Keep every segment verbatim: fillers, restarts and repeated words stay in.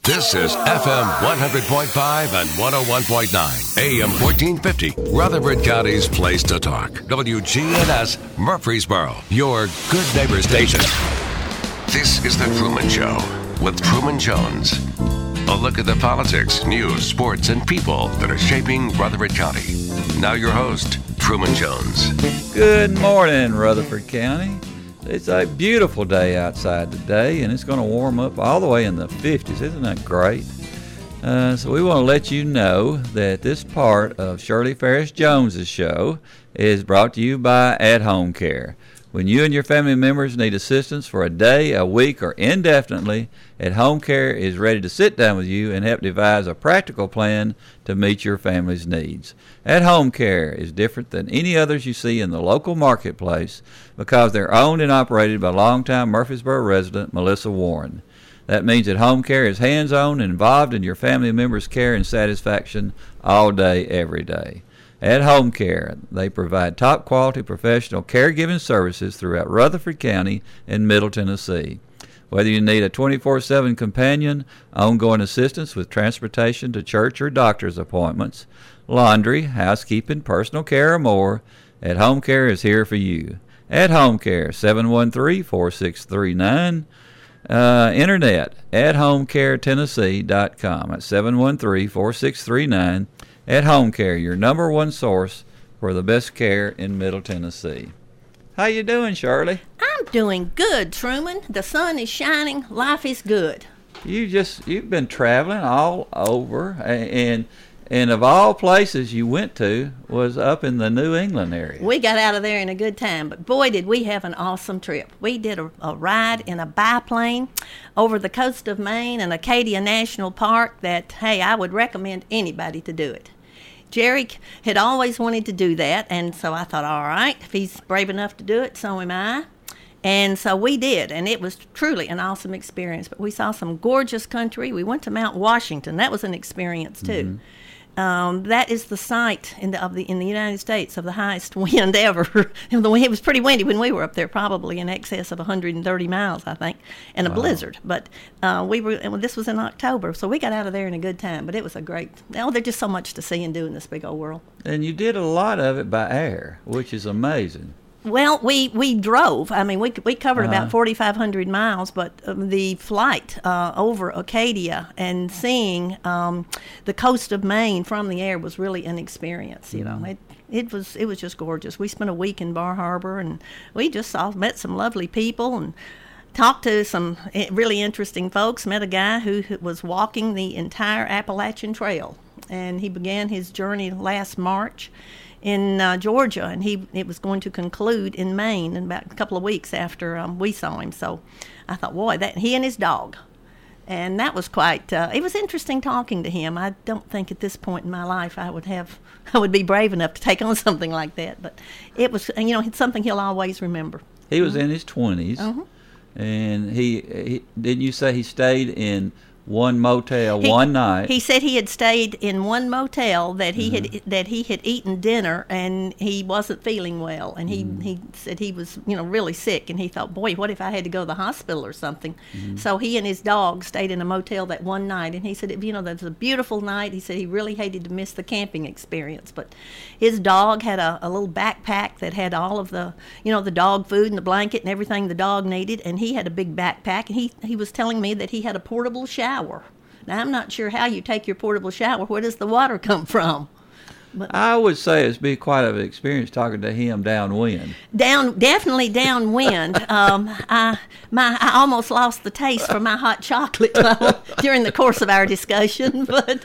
This is F M one hundred point five and one oh one point nine, A M fourteen fifty, Rutherford County's place to talk. W G N S Murfreesboro, your good neighbor station. This is The Truman Show with Truman Jones. A look at the politics, news, sports, and people that are shaping Rutherford County. Now your host, Truman Jones. Good morning, Rutherford County. It's a beautiful day outside today, and it's going to warm up all the way in the fifties. Isn't that great? Uh, so we want to let you know that this part of Shirley Ferris Jones's show is brought to you by At Home Care. When you and your family members need assistance for a day, a week, or indefinitely, At Home Care is ready to sit down with you and help devise a practical plan to meet your family's needs. At Home Care is different than any others you see in the local marketplace because they're owned and operated by longtime Murfreesboro resident Melissa Warren. That means At Home Care is hands-on and involved in your family members' care and satisfaction all day, every day. At Home Care, they provide top-quality professional caregiving services throughout Rutherford County and Middle Tennessee. Whether you need a twenty-four seven companion, ongoing assistance with transportation to church or doctor's appointments, laundry, housekeeping, personal care, or more, At Home Care is here for you. At Home Care, seven one three, four six three nine. Uh, internet, at home care tennessee dot com. At seven one three, four six three nine. At Home Care, your number one source for the best care in Middle Tennessee. How you doing, Shirley? I'm doing good, Truman. The sun is shining. Life is good. You just you've been traveling all over, and and of all places you went to was up in the New England area. We got out of there in a good time, but boy, did we have an awesome trip. We did a, a ride in a biplane over the coast of Maine and Acadia National Park that, hey, I would recommend anybody to do it. Jerry had always wanted to do that, and so I thought, all right, if he's brave enough to do it, so am I. And so we did, and it was truly an awesome experience. But we saw some gorgeous country. We went to Mount Washington. That was an experience, too. Mm-hmm. Um, that is the site in the, of the in the United States of the highest wind ever. It was pretty windy when we were up there, probably in excess of one hundred thirty miles, I think, and a wow. blizzard. But uh, we were. And this was in October, so we got out of there in a good time. But it was a great. Oh, there's just so much to see and do in this big old world. And you did a lot of it by air, which is amazing. Well, we, we drove. I mean, we we covered uh-huh. about forty-five hundred miles, but um, the flight uh, over Acadia and seeing um, the coast of Maine from the air was really an experience. You mm-hmm. know, it it was it was just gorgeous. We spent a week in Bar Harbor, and we just saw met some lovely people and talked to some really interesting folks. Met a guy who was walking the entire Appalachian Trail, and he began his journey last March in uh, Georgia, and he it was going to conclude in Maine in about a couple of weeks after um, we saw him. So I thought, boy, that he and his dog, and that was quite. Uh, it was interesting talking to him. I don't think at this point in my life I would have, I would be brave enough to take on something like that. But it was, you know, it's something he'll always remember. He was mm-hmm. in his twenties, mm-hmm. and he, he didn't you say he stayed in one motel he, one night? He said he had stayed in one motel that he mm-hmm. had that he had eaten dinner, and he wasn't feeling well, and he, mm-hmm. he said he was, you know, really sick, and he thought, boy, what if I had to go to the hospital or something? Mm-hmm. So he and his dog stayed in a motel that one night, and he said, you know, that was a beautiful night. He said he really hated to miss the camping experience, but his dog had a, a little backpack that had all of the, you know, the dog food and the blanket and everything the dog needed, and he had a big backpack, and he, he was telling me that he had a portable shower. Now, I'm not sure how you take your portable shower. Where does the water come from? But I would say it's been quite an experience talking to him downwind. Down, definitely downwind. um, I, my, I almost lost the taste for my hot chocolate during the course of our discussion, but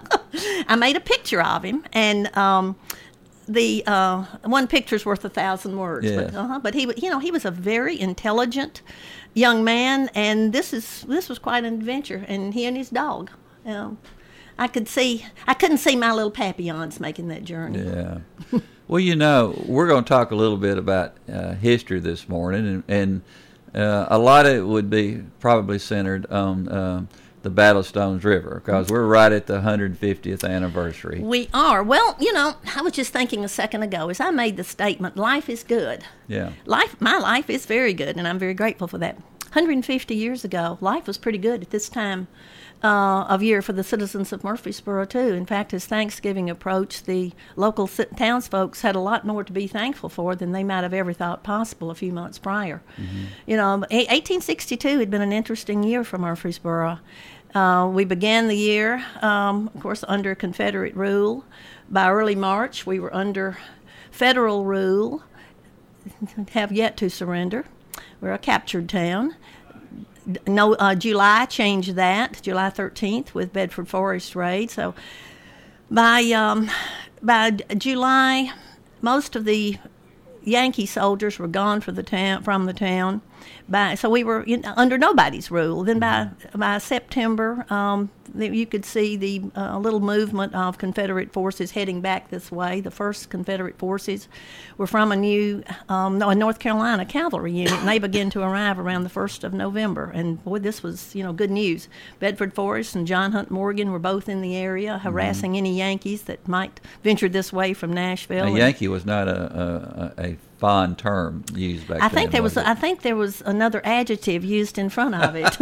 I made a picture of him, and um, the uh, one picture's worth a thousand words. Yeah. But, uh-huh, but he, you know, he was a very intelligent young man, and this is this was quite an adventure. And he and his dog, um, I could see I couldn't see my little Papillons making that journey. Yeah. Well, you know, we're going to talk a little bit about uh, history this morning, and, and uh, a lot of it would be probably centered on uh, the Battle of Stones River, because we're right at the one hundred fiftieth anniversary. We are. Well, you know, I was just thinking a second ago as I made the statement, life is good. Yeah. Life, my life is very good, and I'm very grateful for that. hundred fifty years ago, life was pretty good at this time uh, of year for the citizens of Murfreesboro, too. In fact, as Thanksgiving approached, the local townsfolk had a lot more to be thankful for than they might have ever thought possible a few months prior. Mm-hmm. You know, eighteen sixty-two had been an interesting year for Murfreesboro. Uh, we began the year, um, of course, under Confederate rule. By early March, we were under federal rule, have yet to surrender. We're a captured town. No, uh, July changed that, July thirteenth, with Bedford Forest raid. So by um, by July, most of the Yankee soldiers were gone for the town, from the town. By, so we were you know, under nobody's rule. Then by by September, um, you could see the uh, little movement of Confederate forces heading back this way. The first Confederate forces were from a new um, no, a North Carolina cavalry unit, and they began to arrive around the first of November. And boy, this was you know good news. Bedford Forrest and John Hunt Morgan were both in the area, harassing mm-hmm. any Yankees that might venture this way from Nashville. A Yankee was not a a, a fond term used back I then. think there was. was I think there was another adjective used in front of it.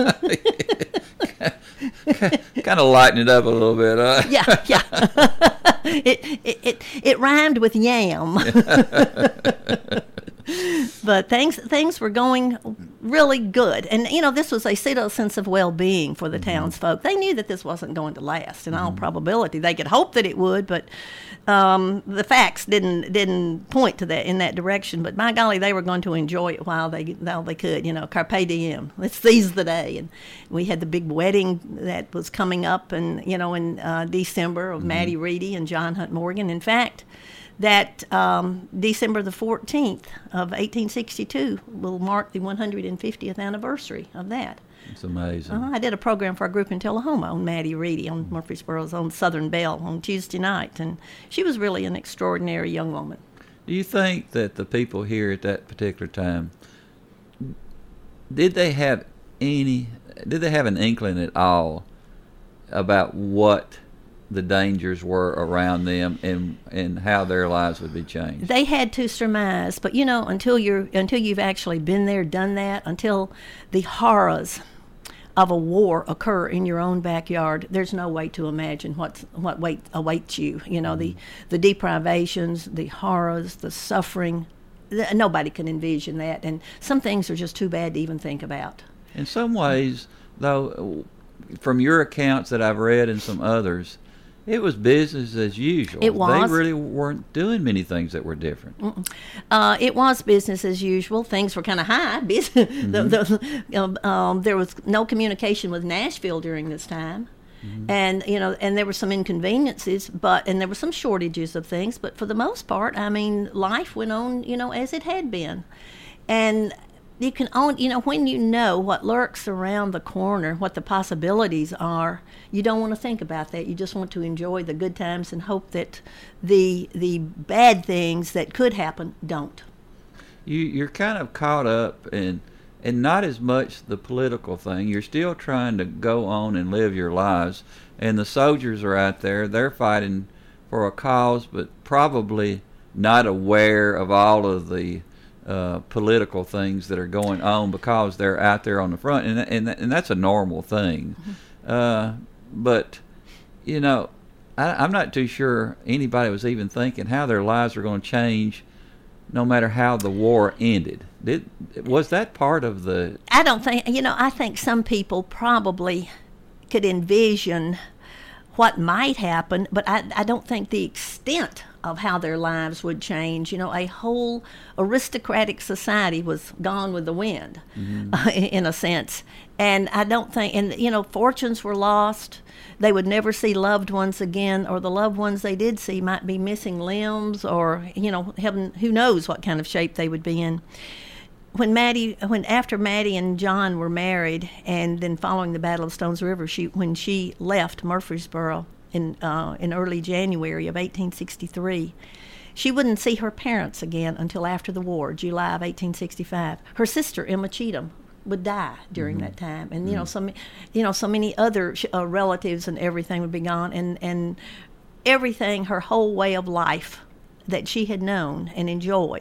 Kind of lighten it up a little bit, huh? Yeah, yeah. it, it it it rhymed with yam. But things things were going really good, and you know this was a pseudo sense of well-being for the mm-hmm. townsfolk. They knew that this wasn't going to last. In mm-hmm. all probability, they could hope that it would, but um, the facts didn't didn't point to that in that direction. But by golly, they were going to enjoy it while they while they could. You know, carpe diem. Let's seize the day. And we had the big wedding that was coming up, and you know, in uh, December of mm-hmm. Maddie Reedy and John Hunt Morgan. In fact, that um, December the fourteenth of eighteen sixty-two will mark the one hundred fiftieth anniversary of that. It's amazing. Uh, I did a program for a group in Tullahoma on Maddie Reedy on Murfreesboro's on Southern Belle on Tuesday night, and she was really an extraordinary young woman. Do you think that the people here at that particular time, did they have any, did they have an inkling at all about what the dangers were around them and and how their lives would be changed? They had to surmise, but you know, until you're until you've actually been there, done that, until the horrors of a war occur in your own backyard, there's no way to imagine what's what wait, awaits you. You know, mm-hmm. the the deprivations, the horrors, the suffering. Th- nobody can envision that, and some things are just too bad to even think about. In some ways, though, from your accounts that I've read and some others, it was business as usual. It was. They really weren't doing many things that were different. Uh, it was business as usual. Things were kind of high. Mm-hmm. the, the, um, there was no communication with Nashville during this time. Mm-hmm. And, you know, and there were some inconveniences, but, and there were some shortages of things, but for the most part, I mean, life went on, you know, as it had been. And you can own, you know, when you know what lurks around the corner, what the possibilities are, you don't want to think about that. You just want to enjoy the good times and hope that the the bad things that could happen don't. You you're kind of caught up in, and not as much the political thing. You're still trying to go on and live your lives, and the soldiers are out there. They're fighting for a cause, but probably not aware of all of the Uh, political things that are going on because they're out there on the front, and and and that's a normal thing. Mm-hmm. Uh, but you know, I, I'm not too sure anybody was even thinking how their lives were going to change, no matter how the war ended. Did was that part of the? I don't think. You know, I think some people probably could envision what might happen, but I, I don't think the extent of how their lives would change. You know, a whole aristocratic society was gone with the wind, mm-hmm. uh, in a sense. And I don't think, and you know, fortunes were lost. They would never see loved ones again, or the loved ones they did see might be missing limbs, or, you know, heaven, who knows what kind of shape they would be in. When Maddie, when after Maddie and John were married, and then following the Battle of Stones River, she when she left Murfreesboro in uh, in early January of eighteen sixty-three, she wouldn't see her parents again until after the war, July of eighteen sixty-five. Her sister Emma Cheatham would die during mm-hmm. that time, and you mm-hmm. know, some, you know, so many other uh, relatives and everything would be gone, and and everything, her whole way of life that she had known and enjoyed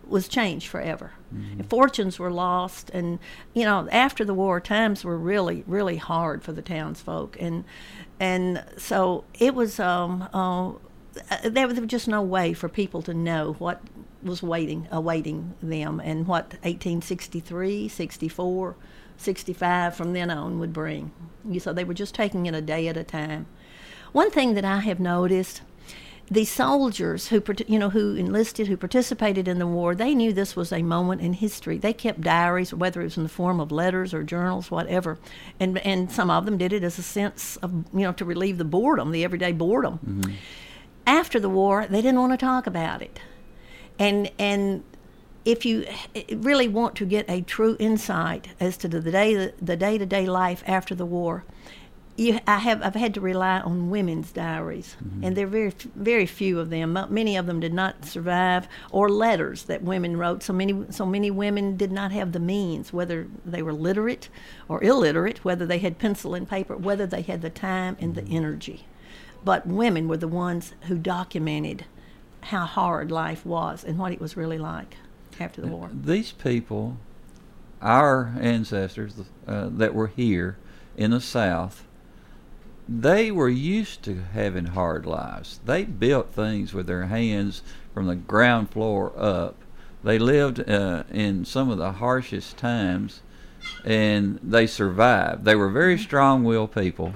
was changed forever. Mm-hmm. Fortunes were lost, and you know, after the war, times were really, really hard for the townsfolk, and and so it was. Um, uh, there was just no way for people to know what was waiting, awaiting them, and what eighteen sixty-three, sixty-four, sixty-five from then on would bring. So they were just taking it a day at a time. One thing that I have noticed. The soldiers who, you know, who enlisted, who participated in the war, they knew this was a moment in history. They kept diaries, whether it was in the form of letters or journals, whatever, and and some of them did it as a sense of, you know, to relieve the boredom, the everyday boredom. Mm-hmm. After the war, they didn't want to talk about it, and and if you really want to get a true insight as to the day the day-to-day life after the war. You, I have, I've had to rely on women's diaries, mm-hmm. and there are very, very few of them. Many of them did not survive, or letters that women wrote. So many, so many women did not have the means, whether they were literate or illiterate, whether they had pencil and paper, whether they had the time and the energy. But women were the ones who documented how hard life was and what it was really like after the war. These people, our ancestors uh, that were here in the South, they were used to having hard lives. They built things with their hands from the ground floor up. They lived uh, in some of the harshest times, and they survived. They were very strong-willed people.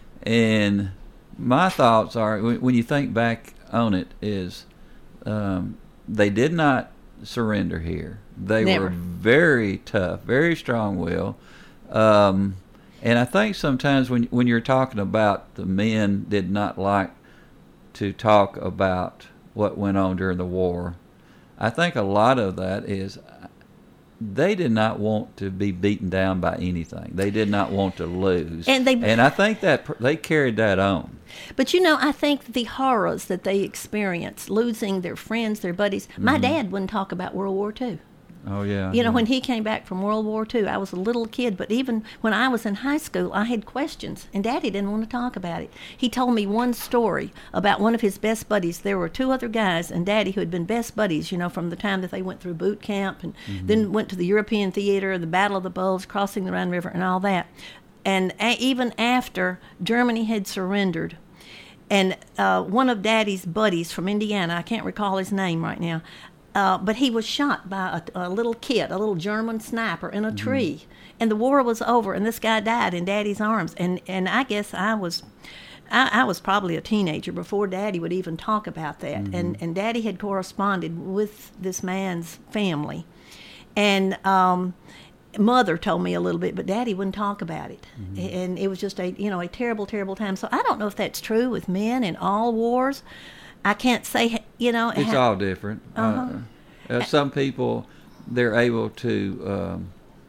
And my thoughts are, when you think back on it, is um, they did not surrender here. They Never. were very tough, very strong-willed. Um, And I think sometimes when when you're talking about the men did not like to talk about what went on during the war, I think a lot of that is they did not want to be beaten down by anything. They did not want to lose. And they and I think that they carried that on. But you know, I think the horrors that they experienced, losing their friends, their buddies. Mm-hmm. My dad wouldn't talk about World War Two. Oh, yeah. You know, yeah. when he came back from World War Two, I was a little kid, but even when I was in high school, I had questions, and Daddy didn't want to talk about it. He told me one story about one of his best buddies. There were two other guys and Daddy who had been best buddies, you know, from the time that they went through boot camp and mm-hmm. then went to the European theater, the Battle of the Bulge, crossing the Rhine River, and all that. And a- even after Germany had surrendered, and uh, one of Daddy's buddies from Indiana, I can't recall his name right now, Uh, but he was shot by a, a little kid, a little German sniper in a mm-hmm. tree. And the war was over, and this guy died in Daddy's arms. And, and I guess I was I, I was probably a teenager before Daddy would even talk about that. Mm-hmm. And, and Daddy had corresponded with this man's family. And um, Mother told me a little bit, but Daddy wouldn't talk about it. Mm-hmm. And it was just a, you know, a terrible, terrible time. So I don't know if that's true with men in all wars. I can't say, you know. It's ha- all different. Uh-huh. Uh, uh, some people, they're able to, um,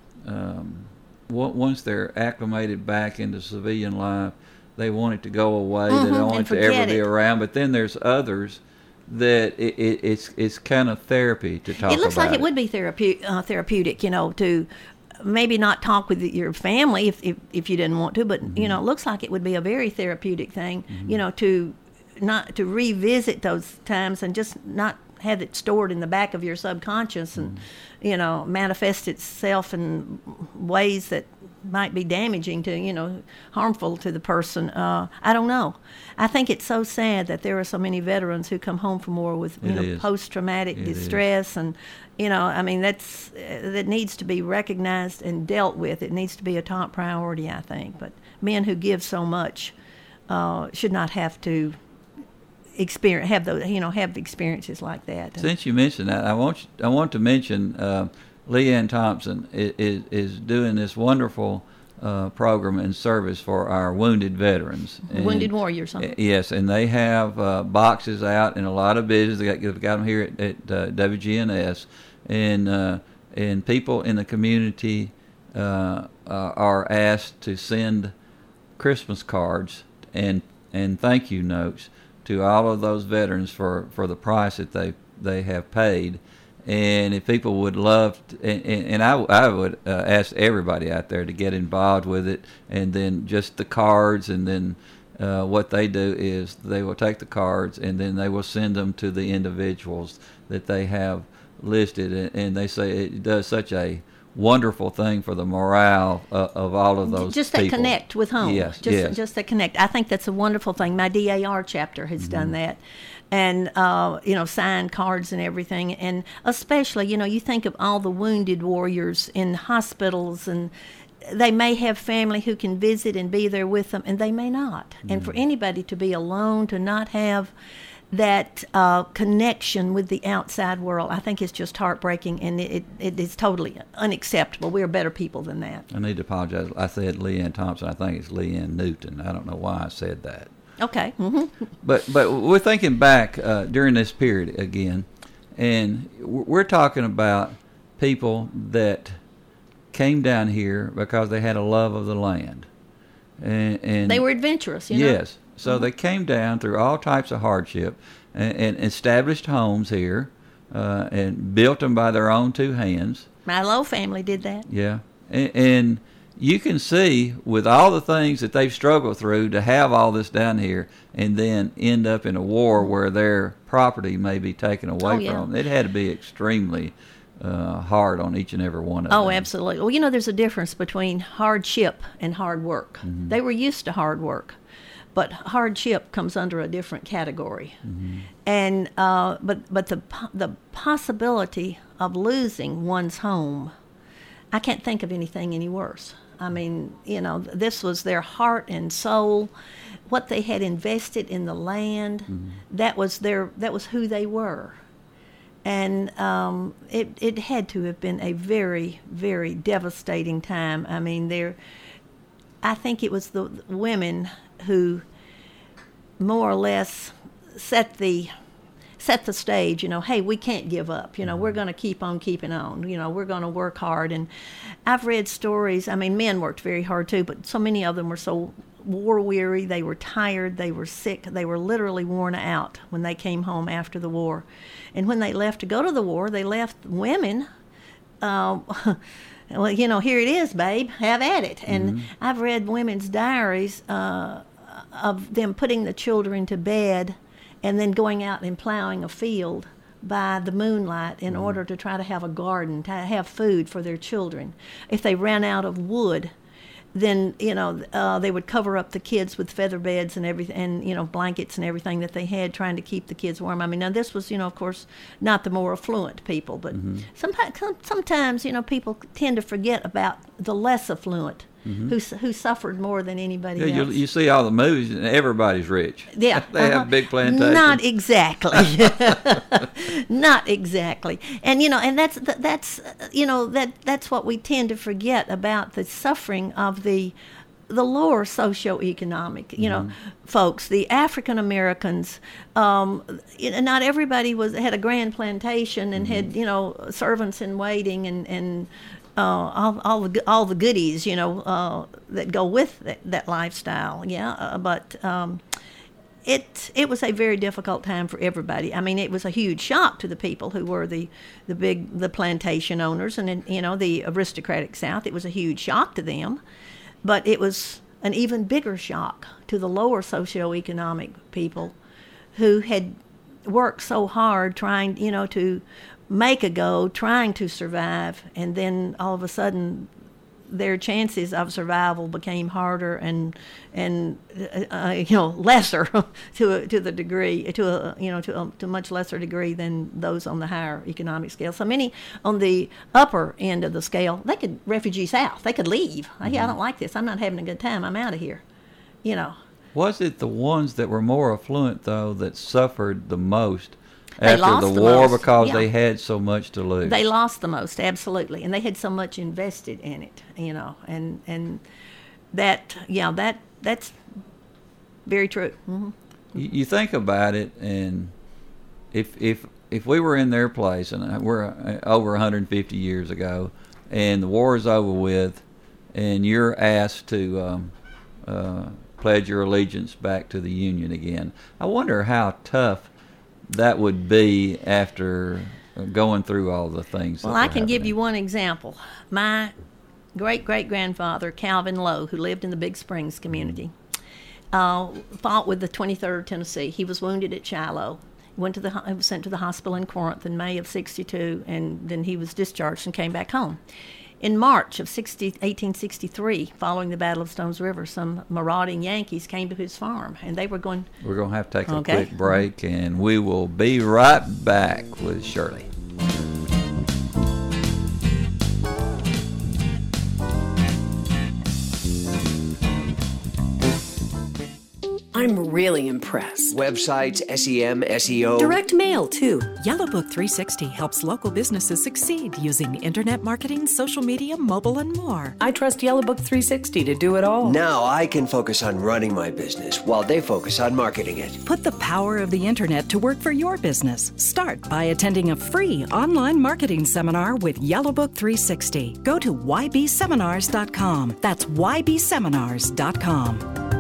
um, w- once they're acclimated back into civilian life, they want it to go away. Mm-hmm, they don't want it to ever it. be around. But then there's others that it, it, it's it's kind of therapy to talk about. It looks like it, it would be therape- uh, therapeutic, you know, to maybe not talk with your family if if, if you didn't want to, but, mm-hmm. you know, it looks like it would be a very therapeutic thing, mm-hmm. you know, to not to revisit those times and just not have it stored in the back of your subconscious and, mm. you know, manifest itself in ways that might be damaging to, you know, harmful to the person. Uh, I don't know. I think it's so sad that there are so many veterans who come home from war with, you it know, is. post-traumatic it distress is. and, you know, I mean, that's uh, that needs to be recognized and dealt with. It needs to be a top priority, I think. But men who give so much uh, should not have to experience have those you know have experiences like that. Since you mentioned that, I want you, I want to mention uh, Leanne Thompson is, is is doing this wonderful uh, program and service for our wounded veterans, and, wounded warriors. Huh? Yes, and they have uh, boxes out in a lot of business. They got, they've got them here at, at uh, W G N S, and uh, and people in the community uh, uh, are asked to send Christmas cards and and thank you notes to all of those veterans for, for the price that they they have paid. And if people would love to, and, and I, I would uh, ask everybody out there to get involved with it, and then just the cards, and then uh, what they do is they will take the cards and then they will send them to the individuals that they have listed, and, and they say it does such a wonderful thing for the morale uh, of all of those just that people. Connect with home. Yes, just, yes. just that connect. I think that's a wonderful thing. My D A R chapter has mm-hmm. done that. And, uh, you know, signed cards and everything. And especially, you know, you think of all the wounded warriors in hospitals, and they may have family who can visit and be there with them, and they may not. Mm. And for anybody to be alone, to not have that uh, connection with the outside world, I think is just heartbreaking, and it, it is totally unacceptable. We are better people than that. I need to apologize. I said Leanne Thompson. I think it's Leanne Newton. I don't know why I said that. Okay. Mm-hmm. But but we're thinking back uh, during this period again, and we're talking about people that came down here because they had a love of the land, and, and they were adventurous. You know? Yes. So mm-hmm. they came down through all types of hardship and, and established homes here, uh, and built them by their own two hands. My Lowe family did that. Yeah, and. and you can see with all the things that they've struggled through to have all this down here and then end up in a war where their property may be taken away oh, yeah. from them. It had to be extremely uh, hard on each and every one of oh, them. Oh, absolutely. Well, you know, there's a difference between hardship and hard work. Mm-hmm. They were used to hard work, but hardship comes under a different category. Mm-hmm. And uh, but but the the possibility of losing one's home, I can't think of anything any worse. I mean, you know, this was their heart and soul, what they had invested in the land. Mm-hmm. That was their, that was who they were, and um, it it had to have been a very, very devastating time. I mean, there, I think it was the women who more or less set the set the stage, you know, hey, we can't give up. You know, we're going to keep on keeping on. You know, we're going to work hard. And I've read stories. I mean, men worked very hard too, but so many of them were so war-weary. They were tired. They were sick. They were literally worn out when they came home after the war. And when they left to go to the war, they left women, uh, well, you know, here it is, babe, have at it. And mm-hmm. I've read women's diaries uh, of them putting the children to bed and then going out and plowing a field by the moonlight in mm-hmm. order to try to have a garden, to have food for their children. If they ran out of wood, then, you know, uh, they would cover up the kids with feather beds and everything, and, you know, blankets and everything that they had, trying to keep the kids warm. I mean, now this was, you know, of course, not the more affluent people, but mm-hmm. sometimes, sometimes, you know, people tend to forget about the less affluent. Mm-hmm. Who who suffered more than anybody yeah, else. You, you see all the movies, and everybody's rich. Yeah. they uh-huh. have big plantations. Not exactly. Not exactly. And, you know, and that's, that's you know, that that's what we tend to forget about the suffering of the the lower socioeconomic, you know, mm-hmm. folks, the African Americans. Um, you know, not everybody was had a grand plantation and mm-hmm. had, you know, servants in waiting and, and Uh, all, all the all the goodies, you know, uh, that go with that, that lifestyle. Yeah, uh, but um, it it was a very difficult time for everybody. I mean, it was a huge shock to the people who were the the big the plantation owners and, you know, the aristocratic South. It was a huge shock to them, but it was an even bigger shock to the lower socioeconomic people who had worked so hard trying, you know, to make a go, trying to survive, and then all of a sudden their chances of survival became harder and and uh, you know, lesser to a, to the degree to a you know to a, to a much lesser degree than those on the higher economic scale. So many on the upper end of the scale, they could refugee south. They could leave. Mm-hmm. Hey, I don't like this. I'm not having a good time. I'm out of here. You know. Was it the ones that were more affluent though that suffered the most? They after the, the war most. because yeah. they had so much to lose? They lost the most, absolutely, and they had so much invested in it, you know, and and that yeah that that's very true. Mm-hmm. You, you think about it, and if if if we were in their place, and we're over one hundred fifty years ago, and the war is over with, and you're asked to um, uh, pledge your allegiance back to the Union again, I wonder how tough that would be after going through all the things. Well, that I can happening. give you one example. My great-great-grandfather, Calvin Lowe, who lived in the Big Springs community, uh, fought with the twenty-third Tennessee. He was wounded at Shiloh. Went to the ho- was sent to the hospital in Corinth in May of sixty-two, and then he was discharged and came back home. In March of eighteen sixty-three, following the Battle of Stones River, some marauding Yankees came to his farm, and they were going... We're going to have to take okay. a quick break, and we will be right back with Shirley. I'm really impressed. Websites, S E M, S E O. Direct mail, too. Yellowbook three sixty helps local businesses succeed using internet marketing, social media, mobile, and more. I trust Yellowbook three sixty to do it all. Now I can focus on running my business while they focus on marketing it. Put the power of the internet to work for your business. Start by attending a free online marketing seminar with Yellowbook three sixty. Go to y b seminars dot com. That's y b seminars dot com.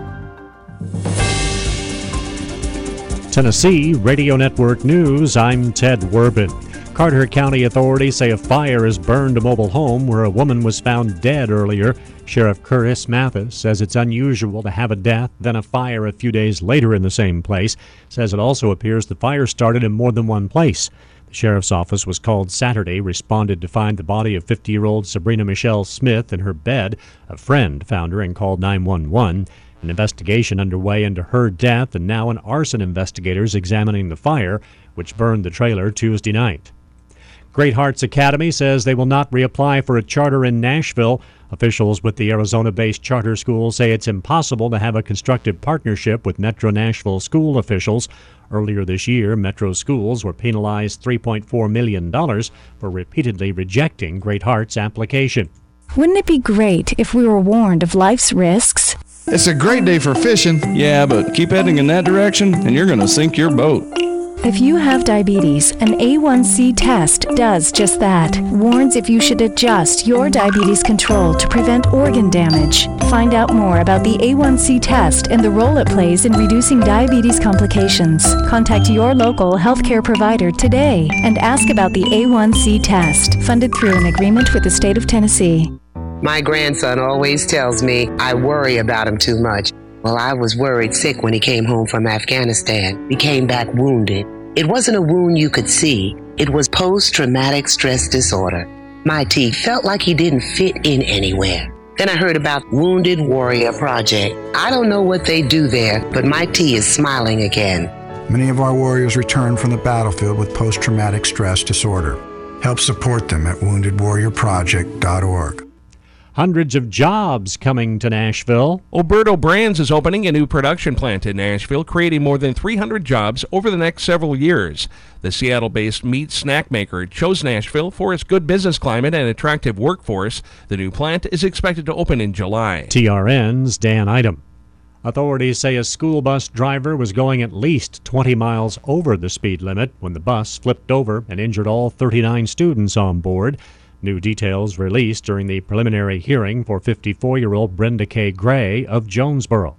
Tennessee Radio Network News, I'm Ted Werbin. Carter County authorities say a fire has burned a mobile home where a woman was found dead earlier. Sheriff Curtis Mathis says it's unusual to have a death, then a fire a few days later in the same place. Says it also appears the fire started in more than one place. The sheriff's office was called Saturday, responded to find the body of fifty-year-old Sabrina Michelle Smith in her bed. A friend found her and called nine one one. An investigation underway into her death, and now an arson investigators examining the fire, which burned the trailer Tuesday night. Great Hearts Academy says they will not reapply for a charter in Nashville. Officials with the Arizona-based charter school say it's impossible to have a constructive partnership with Metro Nashville school officials. Earlier this year, Metro schools were penalized three point four million dollars for repeatedly rejecting Great Hearts' application. Wouldn't it be great if we were warned of life's risks? It's a great day for fishing. Yeah, but keep heading in that direction and you're going to sink your boat. If you have diabetes, an A one C test does just that. Warns if you should adjust your diabetes control to prevent organ damage. Find out more about the A one C test and the role it plays in reducing diabetes complications. Contact your local healthcare provider today and ask about the A one C test, funded through an agreement with the state of Tennessee. My grandson always tells me I worry about him too much. Well, I was worried sick when he came home from Afghanistan. He came back wounded. It wasn't a wound you could see. It was post-traumatic stress disorder. My T felt like he didn't fit in anywhere. Then I heard about Wounded Warrior Project. I don't know what they do there, but my T is smiling again. Many of our warriors return from the battlefield with post-traumatic stress disorder. Help support them at wounded warrior project dot org. Hundreds of jobs coming to Nashville. Oberto Brands is opening a new production plant in Nashville, creating more than three hundred jobs over the next several years. The Seattle-based meat snack maker chose Nashville for its good business climate and attractive workforce. The new plant is expected to open in July. T R N's Dan Idem. Authorities say a school bus driver was going at least twenty miles over the speed limit when the bus flipped over and injured all thirty-nine students on board. New details released during the preliminary hearing for fifty-four-year-old Brenda K. Gray of Jonesboro.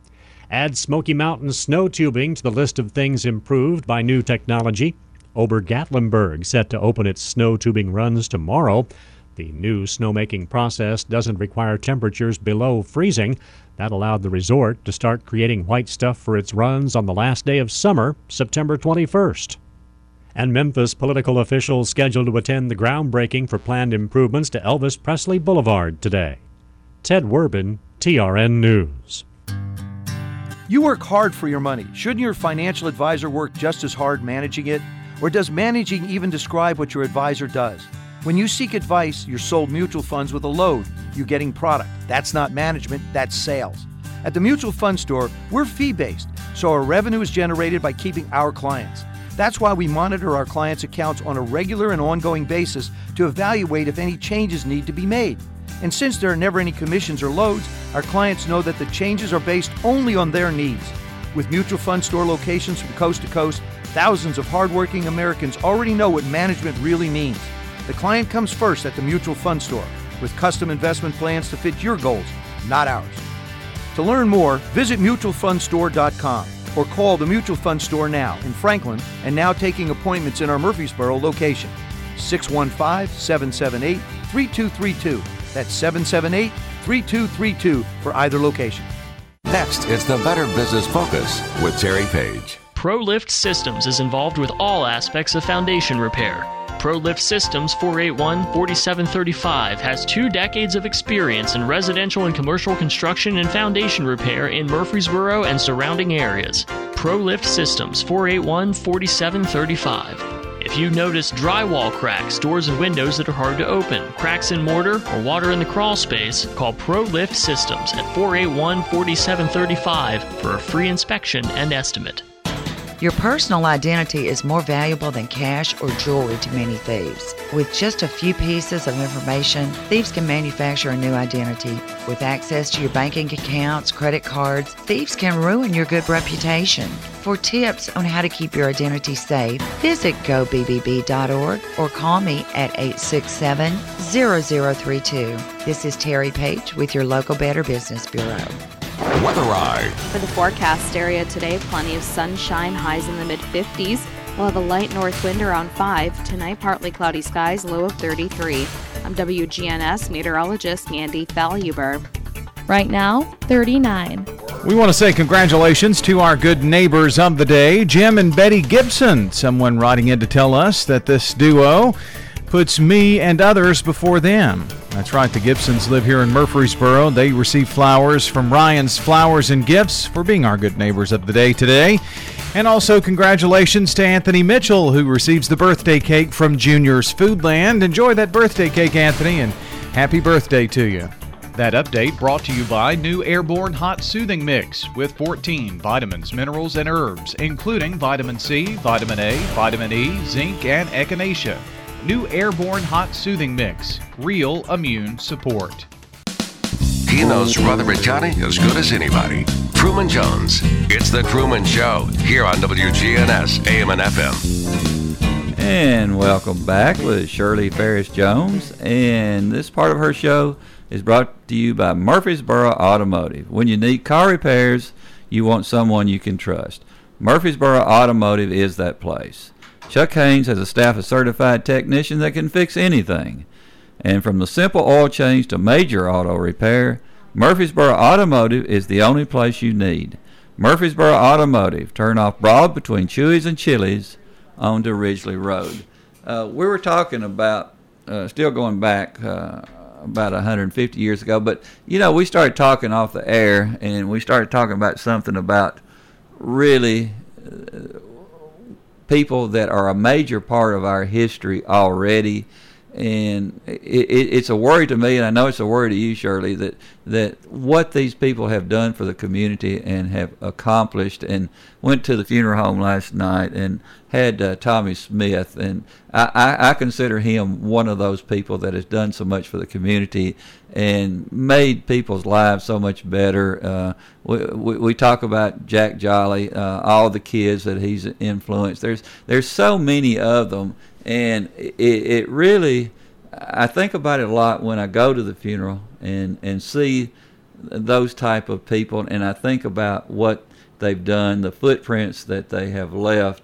Add Smoky Mountain snow tubing to the list of things improved by new technology. Ober-Gatlinburg set to open its snow tubing runs tomorrow. The new snowmaking process doesn't require temperatures below freezing. That allowed the resort to start creating white stuff for its runs on the last day of summer, September twenty-first. And Memphis political officials scheduled to attend the groundbreaking for planned improvements to Elvis Presley Boulevard today. Ted Werbin, T R N News. You work hard for your money. Shouldn't your financial advisor work just as hard managing it? Or does managing even describe what your advisor does? When you seek advice, you're sold mutual funds with a load. You're getting product. That's not management, that's sales. At the Mutual Fund Store, we're fee-based, so our revenue is generated by keeping our clients. That's why we monitor our clients' accounts on a regular and ongoing basis to evaluate if any changes need to be made. And since there are never any commissions or loads, our clients know that the changes are based only on their needs. With Mutual Fund Store locations from coast to coast, thousands of hardworking Americans already know what management really means. The client comes first at the Mutual Fund Store, with custom investment plans to fit your goals, not ours. To learn more, visit mutual fund store dot com. Or call the Mutual Fund Store now in Franklin, and now taking appointments in our Murfreesboro location. six one five, seven seven eight, three two three two. That's seven seven eight, three two three two for either location. Next is the Better Business Focus with Terry Page. ProLift Systems is involved with all aspects of foundation repair. ProLift Systems, four eight one, four seven three five, has two decades of experience in residential and commercial construction and foundation repair in Murfreesboro and surrounding areas. ProLift Systems, four eight one, four seven three five. If you notice drywall cracks, doors and windows that are hard to open, cracks in mortar, or water in the crawl space, call ProLift Systems at four eight one, four seven three five for a free inspection and estimate. Your personal identity is more valuable than cash or jewelry to many thieves. With just a few pieces of information, thieves can manufacture a new identity. With access to your banking accounts, credit cards, thieves can ruin your good reputation. For tips on how to keep your identity safe, visit go b b b dot org or call me at eight six seven, zero zero three two. This is Terry Page with your local Better Business Bureau. Weathereye. For the forecast area today, plenty of sunshine, highs in the mid fifties. We'll have a light north wind around five. Tonight, partly cloudy skies, low of thirty-three. I'm W G N S meteorologist Andy Thaluber. Right now, thirty-nine. We want to say congratulations to our good neighbors of the day, Jim and Betty Gibson. Someone writing in to tell us that this duo puts me and others before them. That's right, the Gibsons live here in Murfreesboro. They receive flowers from Ryan's Flowers and Gifts for being our good neighbors of the day today. And also congratulations to Anthony Mitchell, who receives the birthday cake from Junior's Foodland. Enjoy that birthday cake, Anthony, and happy birthday to you. That update brought to you by new Airborne Hot Soothing Mix with fourteen vitamins, minerals, and herbs, including vitamin C, vitamin A, vitamin E, zinc, and echinacea. New Airborne Hot Soothing Mix. Real immune support. He knows Rutherford County as good as anybody. Truman Jones. It's The Truman Show here on W G N S A M and F M. And welcome back with Shirley Ferris Jones. And this part of her show is brought to you by Murfreesboro Automotive. When you need car repairs, you want someone you can trust. Murfreesboro Automotive is that place. Chuck Haynes has a staff of certified technicians that can fix anything. And from the simple oil change to major auto repair, Murfreesboro Automotive is the only place you need. Murfreesboro Automotive, turn off Broad between Chewy's and Chili's onto Ridgely Road. Uh, we were talking about, uh, still going back uh, about one hundred fifty years ago, but, you know, we started talking off the air, and we started talking about something about really uh, people that are a major part of our history already. And it, it, it's a worry to me, and I know it's a worry to you, Shirley, that, that what these people have done for the community and have accomplished. And went to the funeral home last night and had uh, Tommy Smith, and I, I, I consider him one of those people that has done so much for the community and made people's lives so much better. Uh, we, we, we talk about Jack Jolly, uh, all the kids that he's influenced. There's there's so many of them. And it, it really, I think about it a lot when I go to the funeral and, and see those type of people, and I think about what they've done, the footprints that they have left,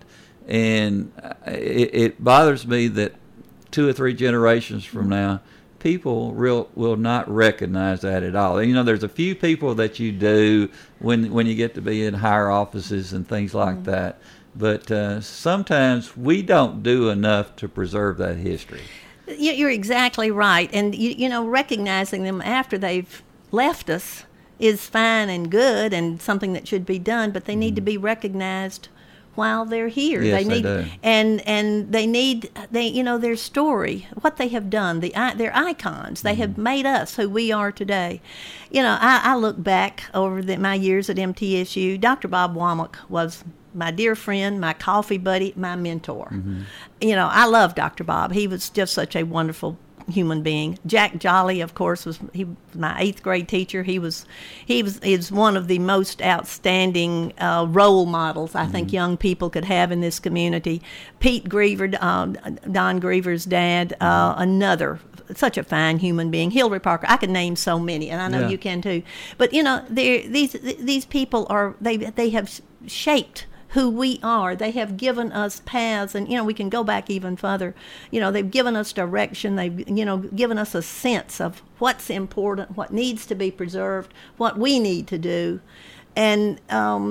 and it, it bothers me that two or three generations from now, people real will not recognize that at all. You know, there's a few people that you do when when you get to be in higher offices and things like mm-hmm. that. But uh, sometimes we don't do enough to preserve that history. You're exactly right. And, you, you know, recognizing them after they've left us is fine and good and something that should be done, but they need mm. to be recognized while they're here. Yes, they need, they do. And, and they need, they you know, their story, what they have done, the their icons. They mm. have made us who we are today. You know, I, I look back over the, my years at M T S U. Doctor Bob Womack was my dear friend, my coffee buddy, my mentor. Mm-hmm. You know, I love Doctor Bob. He was just such a wonderful human being. Jack Jolly, of course, was he was my eighth grade teacher. He was he was is one of the most outstanding uh, role models I mm-hmm. think young people could have in this community. Pete Griever, uh, Don Griever's dad, uh, another such a fine human being. Hillary Parker. I could name so many, and I know yeah. you can too. But you know, these these people are they they have shaped who we are. They have given us paths, and you know we can go back even further. You know they've given us direction. They've you know given us a sense of what's important, what needs to be preserved, what we need to do, and um,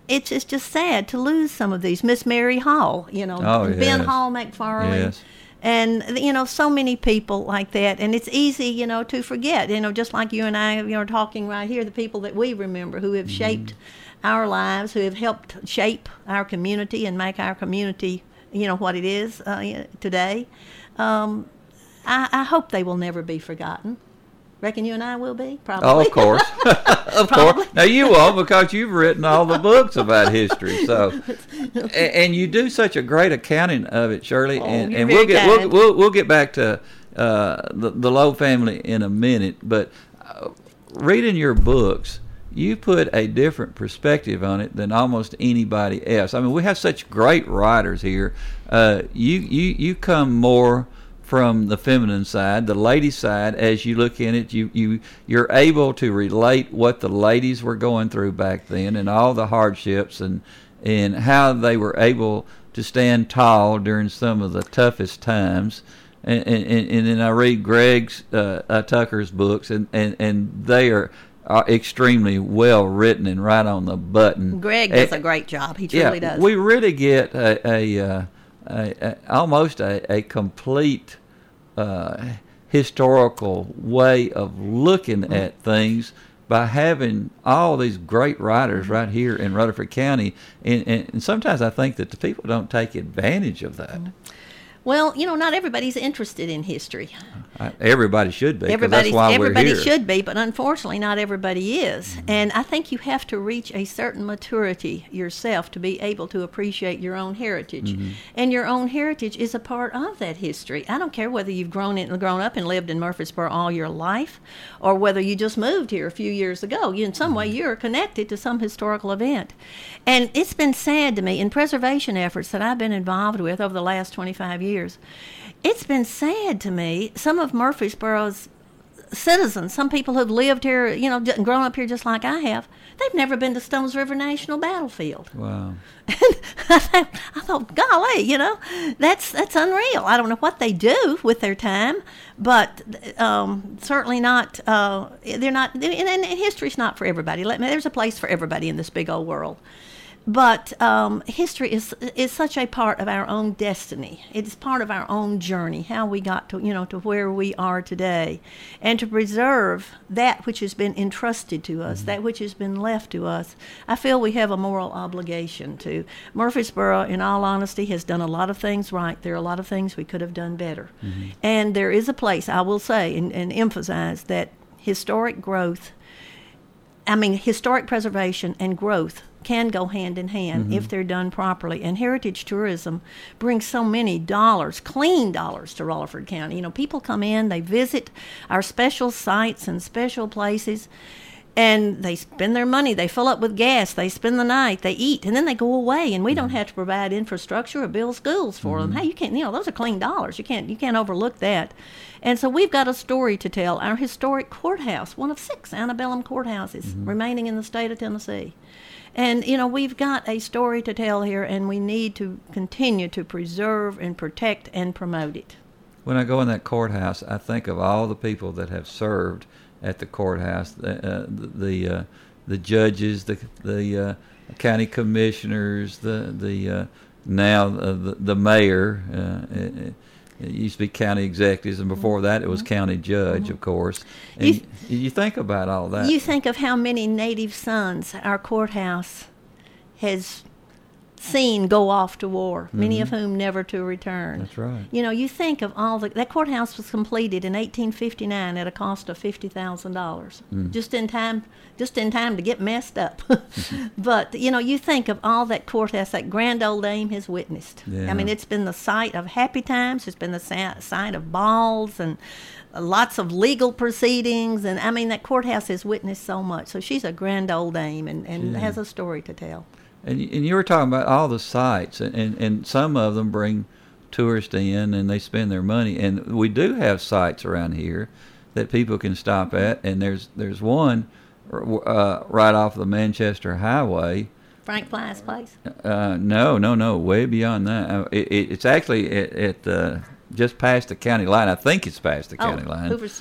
it's it's just sad to lose some of these. Miss Mary Hall, you know, oh, Ben yes. Hall McFarlane. Yes. And, you know, so many people like that. And it's easy, you know, to forget, you know, just like you and I, you know, talking right here, the people that we remember who have mm-hmm. shaped our lives, who have helped shape our community and make our community, you know, what it is uh, today. Um, I, I hope they will never be forgotten. Reckon you and I will be? Probably. Oh, of course. Of course. Now, you won't because you've written all the books about history. So, and, and you do such a great accounting of it, Shirley. Oh, and you're and very we'll get kind. we'll, we'll we'll get back to uh, the the Lowe family in a minute. But uh, reading your books, you put a different perspective on it than almost anybody else. I mean, we have such great writers here. Uh, you you you come more from the feminine side, the lady side. As you look in it, you, you, you're able to relate what the ladies were going through back then and all the hardships and, and how they were able to stand tall during some of the toughest times. And, and, and then I read Greg's uh, uh, Tucker's books, and, and, and they are, are extremely well written and right on the button. Greg does a great job. He truly yeah, does. We really get a... a uh, A, a, almost a, a complete uh, historical way of looking mm-hmm. at things by having all these great writers mm-hmm. right here in Rutherford County. And, and, and sometimes I think that the people don't take advantage of that. Mm-hmm. Well, you know, not everybody's interested in history. I, everybody should be, because Everybody's, that's why we're everybody here. should be, but unfortunately not everybody is. Mm-hmm. And I think you have to reach a certain maturity yourself to be able to appreciate your own heritage. Mm-hmm. And your own heritage is a part of that history. I don't care whether you've grown in, grown up and lived in Murfreesboro all your life, or whether you just moved here a few years ago. You, in some way, you're connected to some historical event. And it's been sad to me in preservation efforts that I've been involved with over the last twenty-five years. It's been sad to me, some of Murfreesboro's citizens, some people who've lived here, you know, grown up here just like I have, they've never been to Stones River National Battlefield. Wow. And I thought, I thought, golly, you know, that's that's unreal. I don't know what they do with their time, but um, certainly not, uh, they're not, and, and history's not for everybody. Let me, there's a place for everybody in this big old world. But um, history is is such a part of our own destiny. It's part of our own journey, how we got to, you know, to where we are today. And to preserve that which has been entrusted to us, mm-hmm. that which has been left to us, I feel we have a moral obligation to. Murfreesboro, in all honesty, has done a lot of things right. There are a lot of things we could have done better. Mm-hmm. And there is a place, I will say, and, and emphasize that historic growth, I mean, historic preservation and growth can go hand in hand mm-hmm. if they're done properly. And heritage tourism brings so many dollars, clean dollars, to Rutherford County. You know, people come in, they visit our special sites and special places, and they spend their money. They fill up with gas. They spend the night. They eat, and then they go away. And we don't have to provide infrastructure or build schools for mm-hmm. them. Hey, you can't. You know, those are clean dollars. You can't. You can't overlook that. And so we've got a story to tell. Our historic courthouse, one of six antebellum courthouses mm-hmm. remaining in the state of Tennessee. And, you know, we've got a story to tell here, and we need to continue to preserve and protect and promote it. When I go in that courthouse, I think of all the people that have served at the courthouse, the uh, the the, uh, the judges, the the uh, county commissioners, the the uh, now uh, the the mayor. Uh, it, it used to be county executives, and before that it was county judge, mm-hmm. of course. And you, you think about all that. You think of how many native sons our courthouse has seen go off to war, mm-hmm. many of whom never to return. That's right. You know, you think of all the, that courthouse was completed in eighteen fifty-nine at a cost of fifty thousand dollars, mm. just in time, just in time to get messed up. But, you know, you think of all that courthouse, that grand old dame has witnessed. Yeah. I mean, it's been the site of happy times, it's been the site of balls and lots of legal proceedings, and I mean, that courthouse has witnessed so much. So she's a grand old dame and, and yeah. has a story to tell. And and you were talking about all the sites, and, and, and some of them bring tourists in, and they spend their money. And we do have sites around here that people can stop at. And there's there's one uh, right off the Manchester Highway. Frank Fly's place? Uh, no, no, no, way beyond that. Uh, it, it, it's actually at, at uh, just past the county line. I think it's past the county oh, line. Hoover's.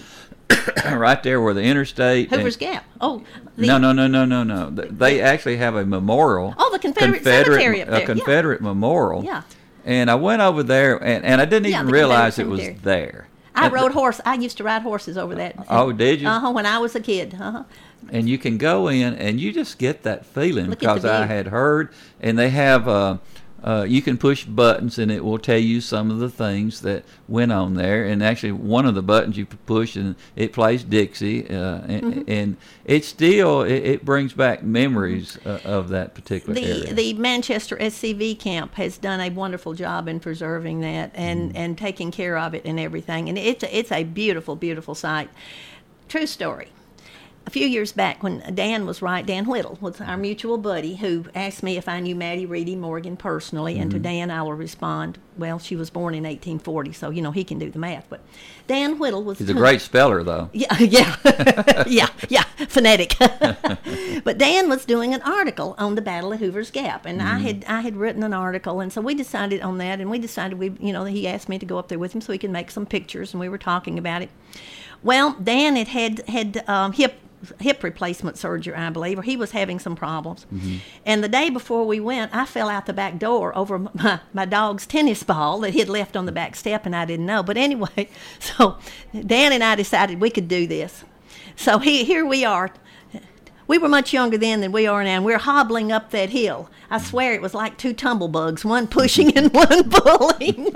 right there where the interstate. Hoover's and, Gap. Oh, the, no, no, no, no, no, no. They actually have a memorial. Oh, the Confederate, Confederate Cemetery up there. A Confederate yeah. memorial. Yeah. And I went over there, and, and I didn't yeah, even the realize it was Cemetery. there. I rode horse. I used to ride horses over that. Oh, did you? Uh-huh, when I was a kid. Uh-huh. And you can go in, and you just get that feeling Look because I had heard, and they have, uh, uh, you can push buttons, and it will tell you some of the things that went on there. And actually, one of the buttons you push, and it plays Dixie, uh, and, mm-hmm. and it still it, it brings back memories uh, of that particular the, area. The Manchester S C V camp has done a wonderful job in preserving that and, mm-hmm. and taking care of it and everything. And it's a, it's a beautiful, beautiful site. True story. A few years back when Dan was right, Dan Whittle was our mutual buddy who asked me if I knew Maddie Reedy Morgan personally, mm-hmm. and to Dan I will respond, well, she was born in eighteen forty, so, you know, he can do the math. But Dan Whittle was... He's a great speller, though. Yeah, yeah, yeah, yeah, phonetic. But Dan was doing an article on the Battle of Hoover's Gap, and mm-hmm. I had I had written an article, and so we decided on that, and we decided, we, you know, he asked me to go up there with him so he could make some pictures, and we were talking about it. Well, Dan had had, had um, hip... hip replacement surgery, I believe, or he was having some problems. Mm-hmm. And the day before we went, I fell out the back door over my, my dog's tennis ball that he had left on the back step, and I didn't know. But anyway, so Dan and I decided we could do this. So he, here we are. We were much younger then than we are now, and we're hobbling up that hill. I swear it was like two tumblebugs, one pushing and one pulling.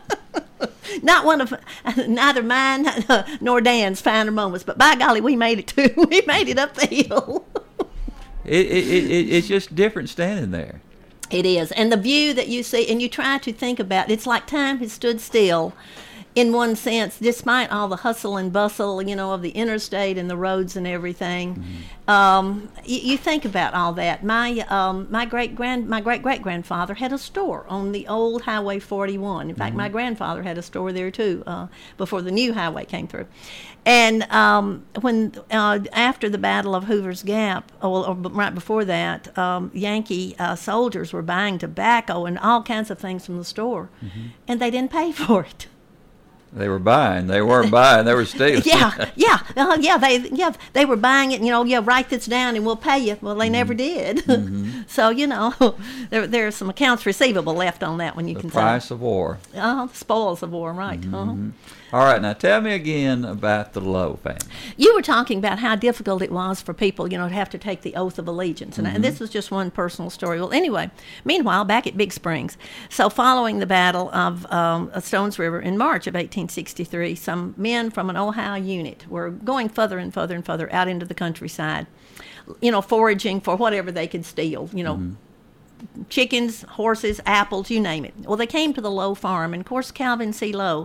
Not one of, neither mine nor Dan's finer moments, but by golly, we made it too. We made it up the hill. it, it, it It's just different standing there. It is. And the view that you see, and you try to think about, it's like time has stood still in one sense, despite all the hustle and bustle, you know, of the interstate and the roads and everything. Mm-hmm. Um, you, you think about all that. My um, my great grand my great great grandfather had a store on the old Highway forty-one. In fact, mm-hmm. my grandfather had a store there too uh, before the new highway came through. And um, when uh, after the Battle of Hoover's Gap, or, or right before that, um, Yankee uh, soldiers were buying tobacco and all kinds of things from the store, mm-hmm. and they didn't pay for it. They were buying. They weren't buying. They were stealing. yeah, yeah, uh, yeah. They yeah they were buying it. You know, yeah, write this down and we'll pay you. Well, they mm-hmm. never did. Mm-hmm. So you know, there there's some accounts receivable left on that one. You the can say. The price say. of war. Uh, the spoils of war, right? Mm-hmm. Uh-huh. All right, now tell me again about the Lowe family. You were talking about how difficult it was for people, you know, to have to take the oath of allegiance. And, mm-hmm. and this was just one personal story. Well, anyway, meanwhile, back at Big Springs, so following the Battle of um, Stones River in March of eighteen sixty-three, some men from an Ohio unit were going further and further and further out into the countryside, you know, foraging for whatever they could steal, you know, mm-hmm. chickens, horses, apples, you name it. Well, they came to the Lowe farm, and of course, Calvin C. Lowe,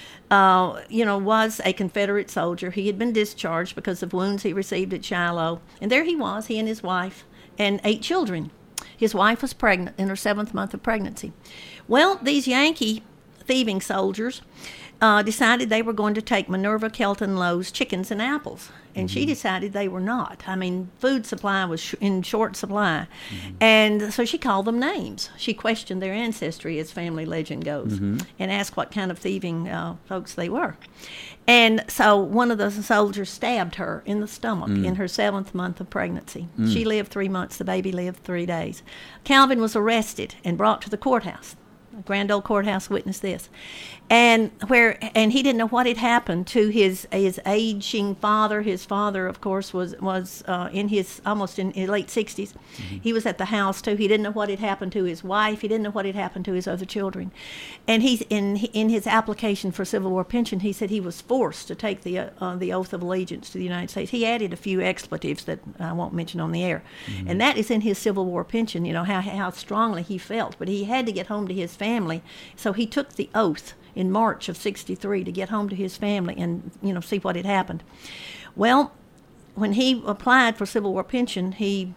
Uh, you know, was a Confederate soldier. He had been discharged because of wounds he received at Shiloh. And there he was, he and his wife, and eight children. His wife was pregnant, in her seventh month of pregnancy. Well, these Yankee thieving soldiers uh, decided they were going to take Minerva Kelton Lowe's chickens and apples. And mm-hmm. she decided they were not. I mean, food supply was sh- in short supply. Mm-hmm. And so she called them names. She questioned their ancestry, as family legend goes, mm-hmm. and asked what kind of thieving uh, folks they were. And so one of the soldiers stabbed her in the stomach mm. in her seventh month of pregnancy. Mm. She lived three months. The baby lived three days. Calvin was arrested and brought to the courthouse. Grand Old Courthouse witnessed this, and where and he didn't know what had happened to his his aging father. His father, of course, was was uh, in his almost in his late sixties. Mm-hmm. He was at the house too. He didn't know what had happened to his wife. He didn't know what had happened to his other children, and he's in in his application for Civil War pension. He said he was forced to take the uh, uh, the oath of allegiance to the United States. He added a few expletives that I won't mention on the air, mm-hmm. and that is in his Civil War pension. You know how how strongly he felt, but he had to get home to his family. Family, so he took the oath in March of sixty-three to get home to his family and, you know, see what had happened. Well, when he applied for Civil War pension, he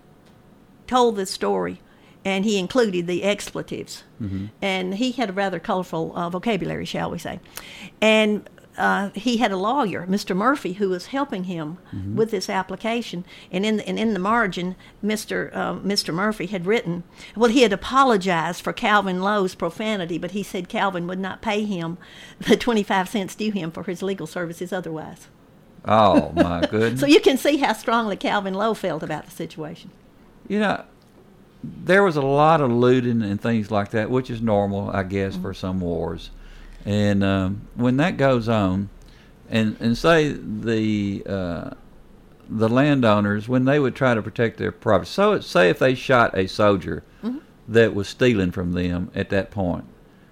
told this story, and he included the expletives. Mm-hmm. And he had a rather colorful uh, vocabulary, shall we say. And Uh, he had a lawyer, Mister Murphy, who was helping him mm-hmm. with this application. And in the, and in the margin, Mister Uh, Mister Murphy had written, well, he had apologized for Calvin Lowe's profanity, but he said Calvin would not pay him the twenty-five cents due him for his legal services otherwise. Oh, my goodness. So you can see how strongly Calvin Lowe felt about the situation. You know, there was a lot of looting and things like that, which is normal, I guess, mm-hmm. for some wars. And um, when that goes on, and, and say the uh, the landowners, when they would try to protect their property, so say if they shot a soldier mm-hmm. that was stealing from them at that point,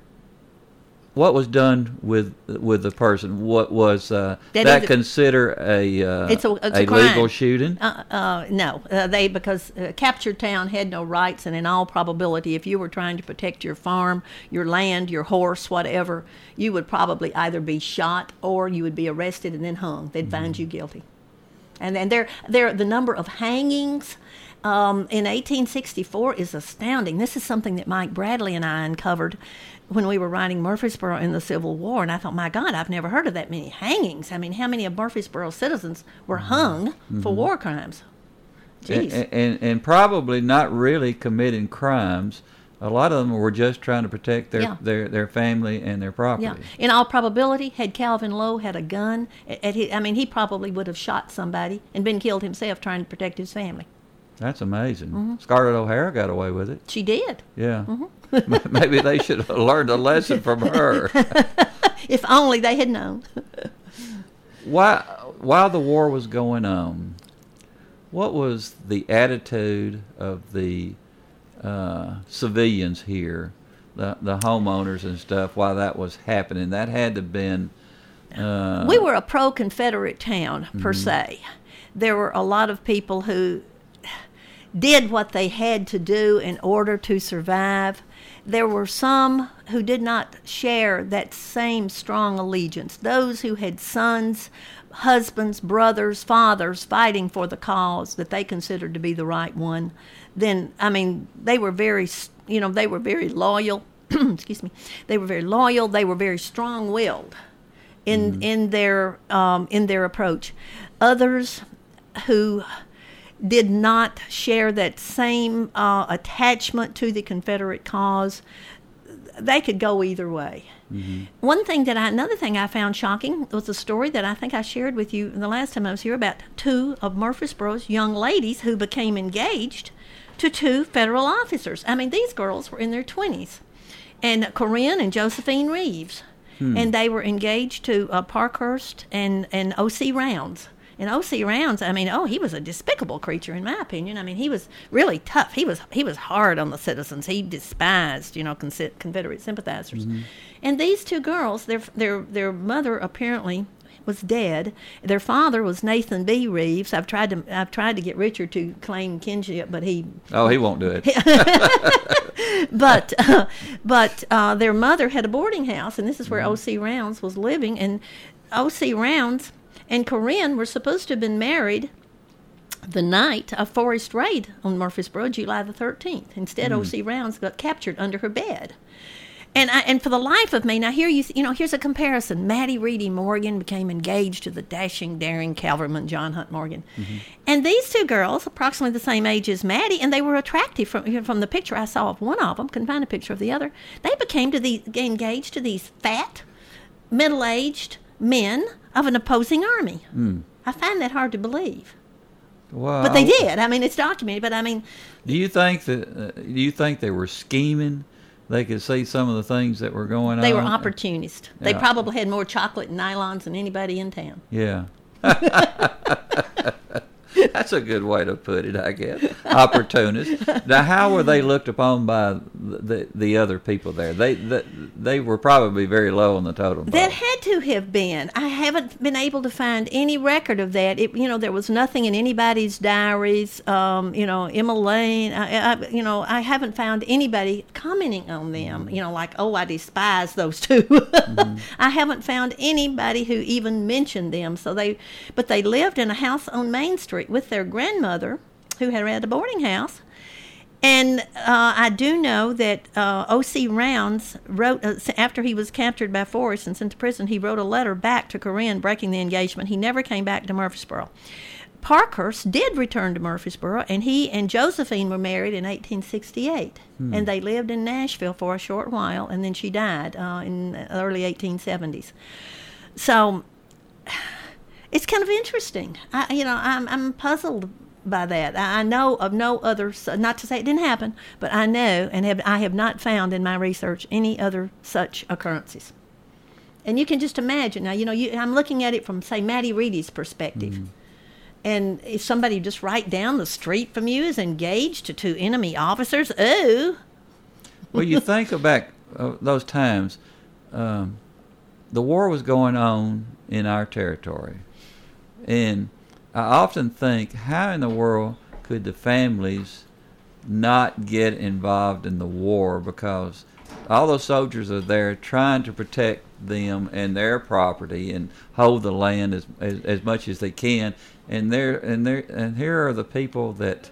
what was done with with the person? What was uh, that, that consider a uh, it's a, it's a, a crime. legal shooting? Uh, uh, no, uh, they because uh, captured town had no rights, and in all probability, if you were trying to protect your farm, your land, your horse, whatever, you would probably either be shot or you would be arrested and then hung. They'd mm-hmm. find you guilty. And then there, there, the number of hangings um, in eighteen sixty-four is astounding. This is something that Mike Bradley and I uncovered when we were writing Murfreesboro in the Civil War, and I thought, my God, I've never heard of that many hangings. I mean, how many of Murfreesboro citizens were hung mm-hmm. for war crimes? Jeez. And, and, and probably not really committing crimes. A lot of them were just trying to protect their, yeah. their, their family and their property. Yeah. In all probability, had Calvin Lowe had a gun, at his, I mean, he probably would have shot somebody and been killed himself trying to protect his family. That's amazing. Mm-hmm. Scarlett O'Hara got away with it. She did. Yeah. Mm-hmm. Maybe they should have learned a lesson from her. If only they had known. While, while the war was going on, what was the attitude of the uh, civilians here, the the homeowners and stuff, while that was happening? That had to have been... Uh, we were a pro-Confederate town, per mm-hmm. se. There were a lot of people who did what they had to do in order to survive. There were some who did not share that same strong allegiance. Those who had sons, husbands, brothers, fathers fighting for the cause that they considered to be the right one. Then, I mean, they were very, you know, they were very loyal. Excuse me. They were very loyal. They were very strong-willed in mm. in their um, in their approach. Others who did not share that same uh, attachment to the Confederate cause, they could go either way. Mm-hmm. One thing that I, another thing I found shocking was a story that I think I shared with you the last time I was here about two of Murfreesboro's young ladies who became engaged to two federal officers. I mean, these girls were in their twenties, and Corinne and Josephine Reeves, hmm. and they were engaged to uh, Parkhurst and, and O C Rounds. And O C Rounds, I mean, oh, he was a despicable creature, in my opinion. I mean, he was really tough. He was he was hard on the citizens. He despised, you know, Confederate sympathizers. Mm-hmm. And these two girls, their their their mother apparently was dead. Their father was Nathan B. Reeves. I've tried to I've tried to get Richard to claim kinship, but he oh he won't do it. but uh, but uh, their mother had a boarding house, and this is where Mm-hmm. O C Rounds was living, and O C Rounds and Corinne were supposed to have been married the night of Forest Raid on Murfreesboro, July the thirteenth. Instead, mm. O C Rounds got captured under her bed. And I, and for the life of me, now here you you know here's a comparison. Maddie Reedy Morgan became engaged to the dashing, daring cavalryman John Hunt Morgan, mm-hmm. and these two girls, approximately the same age as Maddie, and they were attractive from from the picture I saw of one of them. Couldn't find a picture of the other. They became to the engaged to these fat, middle-aged men of an opposing army. Mm. I find that hard to believe. Well, but they did. I mean, it's documented. But I mean, do you think that? Uh, do you think they were scheming? They could see some of the things that were going they on. They were opportunists. Yeah. They probably had more chocolate and nylons than anybody in town. Yeah. That's a good way to put it, I guess. Opportunists. Now, how were they looked upon by the the, the other people there? They, they they were probably very low on the totem pole. That had to have been. I haven't been able to find any record of that. It, you know, there was nothing in anybody's diaries. Um, you know, Emma Lane. I, I, you know, I haven't found anybody commenting on them. You know, like, oh, I despise those two. Mm-hmm. I haven't found anybody who even mentioned them. So they, but they lived in a house on Main Street with their grandmother, who had had a boarding house. And uh, I do know that uh, O C Rounds wrote, uh, after he was captured by Forrest and sent to prison, he wrote a letter back to Corinne breaking the engagement. He never came back to Murfreesboro. Parkhurst did return to Murfreesboro, and he and Josephine were married in eighteen sixty-eight. Hmm. And they lived in Nashville for a short while, and then she died uh, in the early eighteen seventies. So it's kind of interesting. I, you know, I'm I'm puzzled by that. I, I know of no other. Not to say it didn't happen, but I know and have I have not found in my research any other such occurrences. And you can just imagine now. You know, you, I'm looking at it from say Matty Reedy's perspective. Mm. And if somebody just right down the street from you is engaged to two enemy officers, oh. Well, you think about uh, those times, um, the war was going on in our territory. And I often think, how in the world could the families not get involved in the war? Because all those soldiers are there trying to protect them and their property and hold the land as as, as much as they can. And there and there and here are the people that,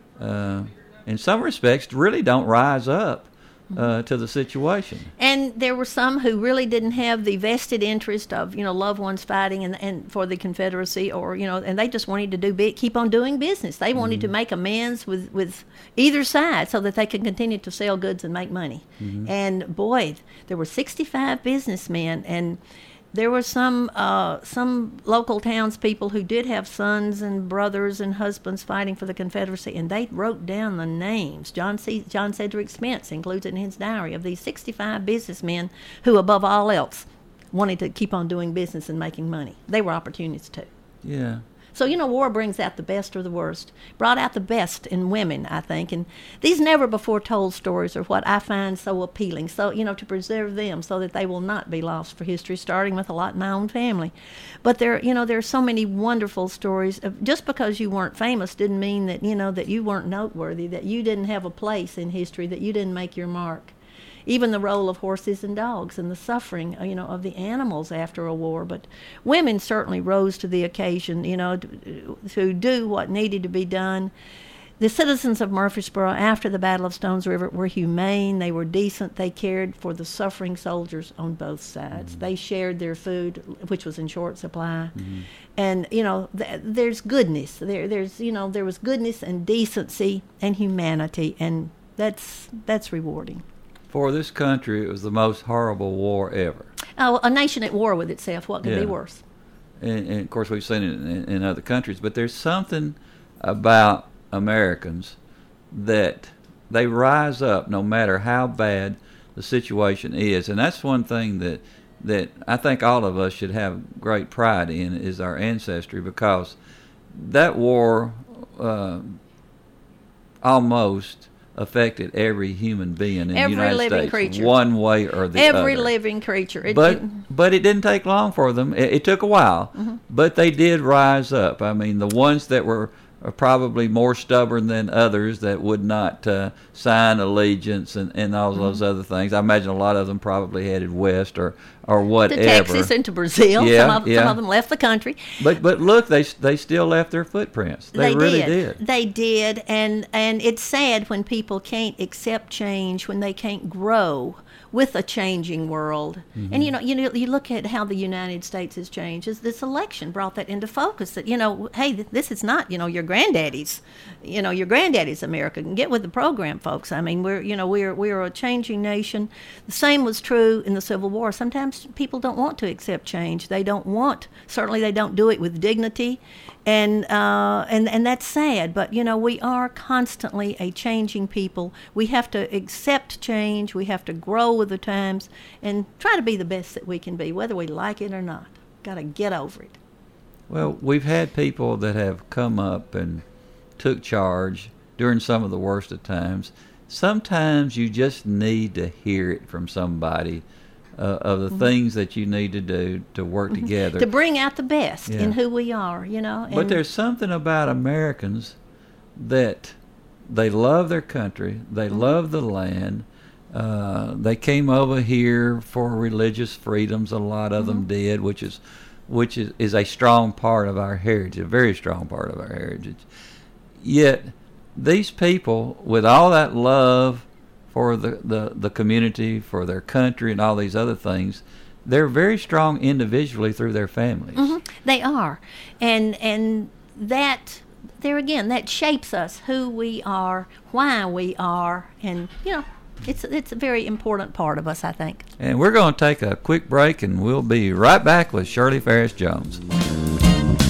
uh, in some respects, really don't rise up uh, to the situation. And there were some who really didn't have the vested interest of you know loved ones fighting and and for the Confederacy, or you know, and they just wanted to do big, keep on doing business. They wanted mm-hmm. to make amends with with either side so that they could continue to sell goods and make money. Mm-hmm. And boy, there were sixty-five businessmen and. There were some uh, some local townspeople who did have sons and brothers and husbands fighting for the Confederacy, and they wrote down the names. John C. John Cedric Spence includes it in his diary of these sixty-five businessmen who, above all else, wanted to keep on doing business and making money. They were opportunists too. Yeah. So, you know, war brings out the best or the worst. Brought out the best in women, I think. And these never-before-told stories are what I find so appealing. So, you know, to preserve them so that they will not be lost for history, starting with a lot in my own family. But there, you know, there are so many wonderful stories. Of, just because you weren't famous didn't mean that, you know, that you weren't noteworthy, that you didn't have a place in history, that you didn't make your mark. Even the role of horses and dogs and the suffering, you know, of the animals after a war. But women certainly rose to the occasion, you know, to, to do what needed to be done. The citizens of Murfreesboro after the Battle of Stones River were humane, they were decent, they cared for the suffering soldiers on both sides. Mm-hmm. They shared their food, which was in short supply. Mm-hmm. And, you know, th- there's goodness. There, there's, you know, there was goodness and decency and humanity, and that's that's rewarding. For this country, it was the most horrible war ever. Oh, a nation at war with itself, what could yeah. be worse? And, and, of course, we've seen it in, in other countries, but there's something about Americans that they rise up no matter how bad the situation is. And that's one thing that, that I think all of us should have great pride in, is our ancestry, because that war uh, almost affected every human being in every the United living States, creature. one way or the every other. Every living creature. It, but it, but it didn't take long for them. It, it took a while, mm-hmm. but they did rise up. I mean, the ones that were are probably more stubborn than others that would not uh, sign allegiance and, and all mm-hmm. those other things. I imagine a lot of them probably headed west or, or whatever. To Texas and to Brazil. Yeah, some, of, yeah. some of them left the country. But but look, they they still left their footprints. They, they really did. did. They did, and and it's sad when people can't accept change, when they can't grow with a changing world. Mm-hmm. And you know, you know, you look at how the United States has changed. As this election brought that into focus. That you know, hey, this is not you know your granddaddy's, you know, your granddaddy's America. Get with the program, folks. I mean, we're you know we're we're a changing nation. The same was true in the Civil War. Sometimes people don't want to accept change. They don't want. Certainly, they don't do it with dignity. And uh, and and that's sad, but you know we are constantly a changing people. We have to accept change. We have to grow with the times and try to be the best that we can be, whether we like it or not. Got to get over it. Well, we've had people that have come up and took charge during some of the worst of times. Sometimes you just need to hear it from somebody. Uh, of the mm-hmm. things that you need to do to work mm-hmm. together. To bring out the best yeah. in who we are, you know. And but there's something about Americans that they love their country, they mm-hmm. love the land. Uh, they came over here for religious freedoms, a lot of mm-hmm. them did, which is which is, is a strong part of our heritage, a very strong part of our heritage. Yet these people, with all that love for the, the, the community, for their country, and all these other things, they're very strong individually through their families. Mm-hmm. They are. And and that, there again, that shapes us, who we are, why we are, and, you know, it's, it's a very important part of us, I think. And we're going to take a quick break, and we'll be right back with Shirley Ferris Jones.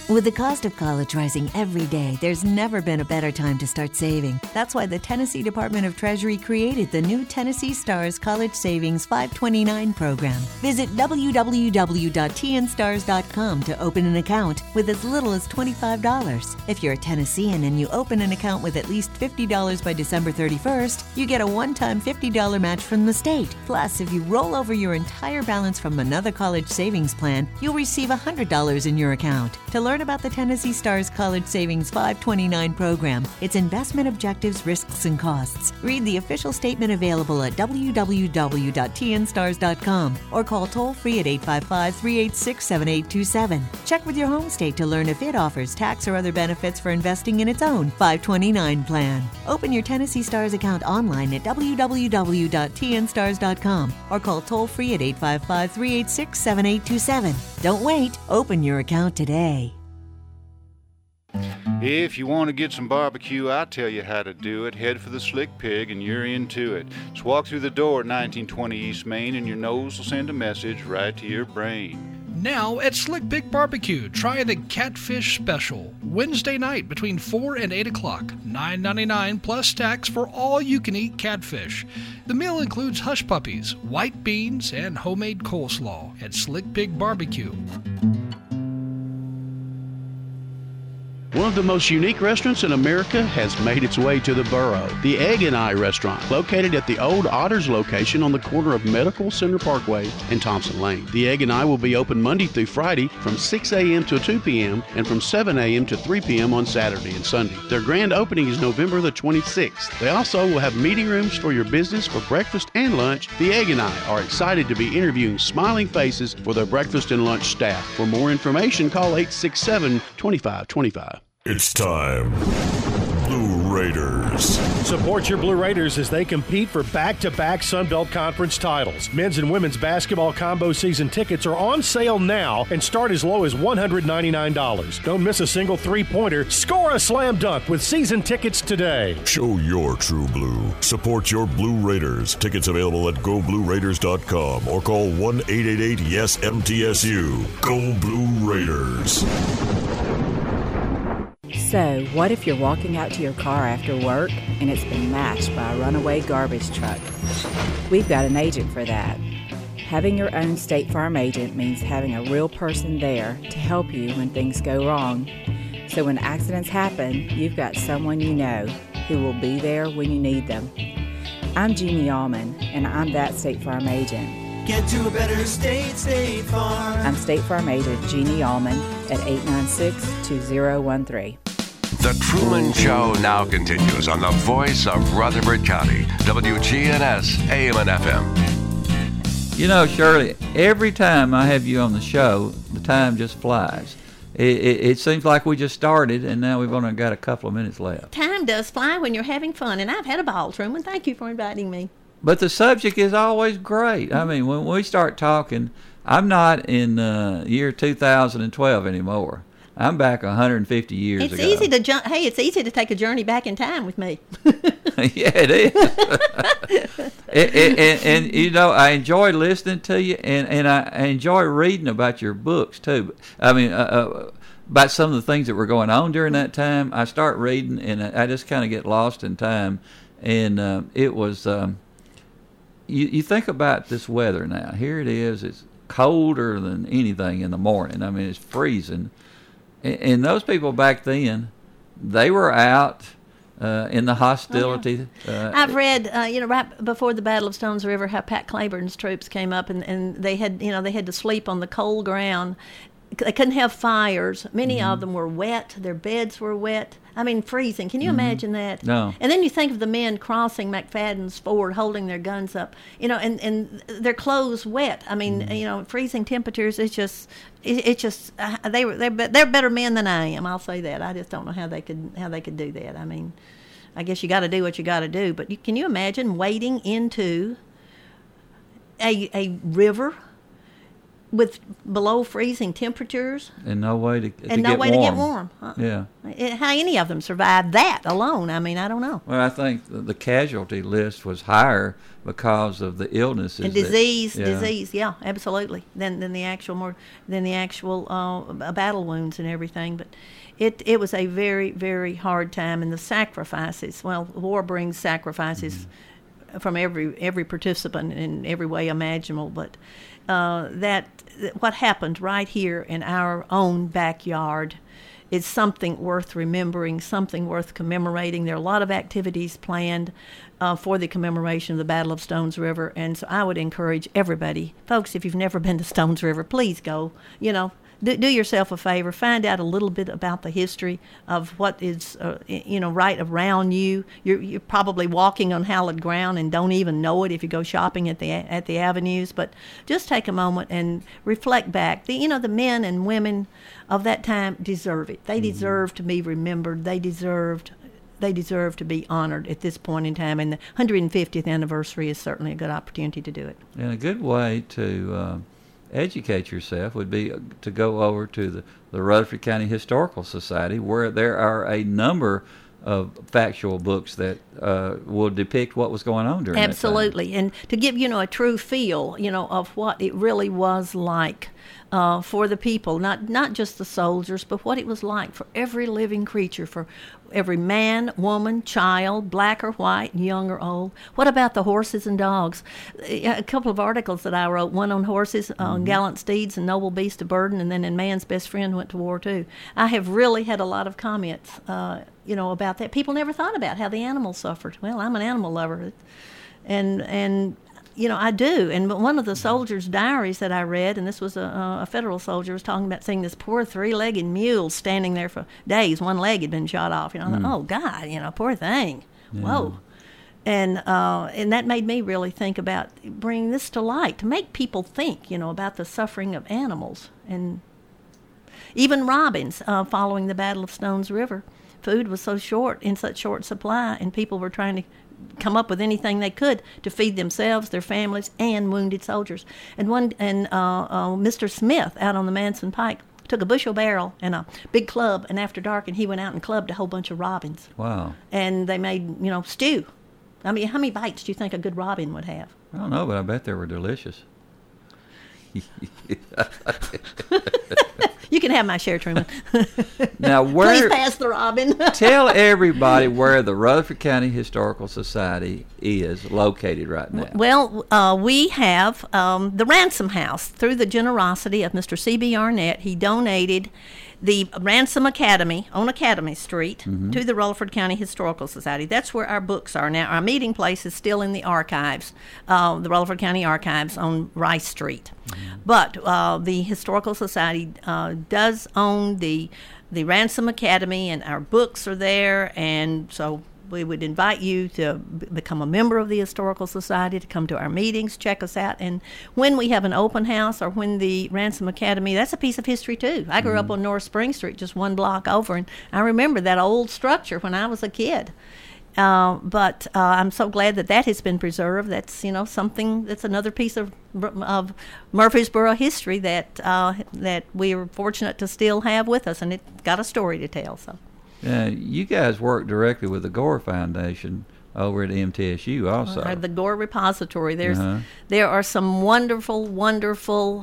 With the cost of college rising every day, there's never been a better time to start saving. That's why the Tennessee Department of Treasury created the new Tennessee Stars College Savings five twenty-nine program. Visit w w w dot t n stars dot com to open an account with as little as twenty-five dollars. If you're a Tennessean and you open an account with at least fifty dollars by December thirty-first, you get a one-time fifty dollars match from the state. Plus, if you roll over your entire balance from another college savings plan, you'll receive one hundred dollars in your account. To learn about the Tennessee Stars College Savings five twenty-nine program, its investment objectives, risks, and costs, read the official statement available at w w w dot t n stars dot com or call toll-free at eight five five, three eight six, seven eight two seven. Check with your home state to learn if it offers tax or other benefits for investing in its own five twenty-nine plan. Open your Tennessee Stars account online at w w w dot t n stars dot com or call toll-free at eight five five, three eight six, seven eight two seven. Don't wait. Open your account today. If you want to get some barbecue, I'll tell you how to do it. Head for the Slick Pig and you're into it. Just walk through the door at nineteen twenty East Main and your nose will send a message right to your brain. Now at Slick Pig Barbecue, try the Catfish Special. Wednesday night between four and eight o'clock. nine ninety-nine plus tax for all you can eat catfish. The meal includes hush puppies, white beans, and homemade coleslaw at Slick Pig Barbecue. One of the most unique restaurants in America has made its way to the borough. The Egg and I Restaurant, located at the old Otters location on the corner of Medical Center Parkway and Thompson Lane. The Egg and I will be open Monday through Friday from six a.m. to two p.m. and from seven a.m. to three p.m. on Saturday and Sunday. Their grand opening is November the twenty-sixth. They also will have meeting rooms for your business for breakfast and lunch. The Egg and I are excited to be interviewing smiling faces for their breakfast and lunch staff. For more information, call eight six seven, two five two five. It's time. Blue Raiders. Support your Blue Raiders as they compete for back-to-back Sun Belt Conference titles. Men's and women's basketball combo season tickets are on sale now and start as low as one hundred ninety-nine dollars. Don't miss a single three-pointer. Score a slam dunk with season tickets today. Show your true blue. Support your Blue Raiders. Tickets available at go blue raiders dot com or call one eight eight eight yes M T S U. Go Blue Raiders. So, what if you're walking out to your car after work and it's been mashed by a runaway garbage truck? We've got an agent for that. Having your own State Farm agent means having a real person there to help you when things go wrong. So when accidents happen, you've got someone you know who will be there when you need them. I'm Jeannie Allman, and I'm that State Farm agent. Get to a better state, State Farm. I'm State Farm agent Jeannie Allman at eight nine six, two zero one three. The Truman Show now continues on the voice of Rutherford County, W G N S, A M and F M. You know, Shirley, every time I have you on the show, the time just flies. It, it, it seems like we just started, and now we've only got a couple of minutes left. Time does fly when you're having fun, and I've had a ball, Truman. Thank you for inviting me. But the subject is always great. I mean, when we start talking, I'm not in uh, year two thousand twelve anymore. I'm back one hundred fifty years it's ago. It's easy to jump. Hey, it's easy to take a journey back in time with me. Yeah, it is. and, and, and, and, you know, I enjoy listening to you, and, and I, I enjoy reading about your books, too. I mean, uh, uh, about some of the things that were going on during that time. I start reading, and I just kind of get lost in time. And uh, it was... Um, You, you think about this weather now. Here it is. It's colder than anything in the morning. I mean, it's freezing. And, and those people back then, they were out uh, in the hostility. Oh, yeah. uh, I've read, uh, you know, right before the Battle of Stones River, how Pat Claiborne's troops came up and, and they had, you know, they had to sleep on the cold ground. They couldn't have fires. Many mm-hmm. of them were wet. Their beds were wet. I mean, freezing. Can you mm-hmm. imagine that? No. And then you think of the men crossing McFadden's Ford, holding their guns up, you know, and, and their clothes wet. I mean, mm-hmm. you know, freezing temperatures. It's just, it, it's just uh, they were they're they're better men than I am. I'll say that. I just don't know how they could how they could do that. I mean, I guess you got to do what you got to do. But you, can you imagine wading into a a river with below freezing temperatures. And no way to, to and no get way warm. to get warm. Huh? Yeah. It, how any of them survived that alone? I mean, I don't know. Well, I think the, the casualty list was higher because of the illnesses and disease, that, yeah. disease, yeah, absolutely. Than than the actual more than the actual uh, battle wounds and everything. But it it was a very very hard time, and the sacrifices. Well, war brings sacrifices mm-hmm. from every every participant in every way imaginable. But uh, that what happened right here in our own backyard is something worth remembering, something worth commemorating. There are a lot of activities planned uh, for the commemoration of the Battle of Stones River, and so I would encourage everybody, folks, if you've never been to Stones River, please go. You know, do, do yourself a favor, find out a little bit about the history of what is, uh, you know, right around you. You're, you're probably walking on hallowed ground and don't even know it if you go shopping at the at the avenues. But just take a moment and reflect back. The, you know, the men and women of that time deserve it. They deserve to be remembered. They deserved. They deserve to be honored at this point in time, and the one hundred fiftieth anniversary is certainly a good opportunity to do it. And a good way to uh, educate yourself would be to go over to the, the Rutherford County Historical Society, where there are a number of factual books that uh, will depict what was going on during Absolutely. that time. And to give, you know, a true feel, you know, of what it really was like uh, for the people, not not just the soldiers, but what it was like for every living creature, for every man, woman, child, black or white, young or old. What about the horses and dogs? A couple of articles that I wrote, one on horses, mm-hmm. on gallant steeds and noble beasts of burden, and then in Man's Best Friend Went to War too. I have really had a lot of comments uh, you know, about that. People never thought about how the animals suffered. Well, I'm an animal lover, and and you know, I do. And one of the soldiers' diaries that I read, and this was a, a federal soldier, was talking about seeing this poor three-legged mule standing there for days. One leg had been shot off. You know, I Mm. thought, oh God, you know, poor thing. Yeah. Whoa. And uh, and that made me really think about bringing this to light, to make people think, you know, about the suffering of animals. And even robins, uh, following the Battle of Stones River, food was so short, in such short supply, and people were trying to come up with anything they could to feed themselves, their families, and wounded soldiers. And one and uh, uh, Mister Smith out on the Manson Pike took a bushel barrel and a big club, and after dark, and he went out and clubbed a whole bunch of robins. Wow. And they made, you know, stew. I mean, how many bites do you think a good robin would have? I don't know, but I bet they were delicious. You can have my share, Truman. Now, where? Please pass the robin. Tell everybody where the Rutherford County Historical Society is located right now. Well, uh, we have um, the Ransom House. Through the generosity of Mister C B Arnett, he donated the Ransom Academy on Academy Street Mhm. to the Rutherford County Historical Society. That's where our books are now. Our meeting place is still in the archives, uh, the Rutherford County Archives on Rice Street. But uh, the Historical Society uh, does own the the Ransom Academy, and our books are there, and so we would invite you to b- become a member of the Historical Society, to come to our meetings, check us out. And when we have an open house or when the Ransom Academy, that's a piece of history too. I grew up on North Spring Street, just one block over, and I remember that old structure when I was a kid. Uh, but uh, I'm so glad that that has been preserved. That's, you know, something, that's another piece of of Murfreesboro history that uh, that we are fortunate to still have with us, and it's got a story to tell. So. Uh, you guys work directly with the Gore Foundation over at M T S U also. Uh, the Gore Repository. There's Uh-huh. there are some wonderful, wonderful.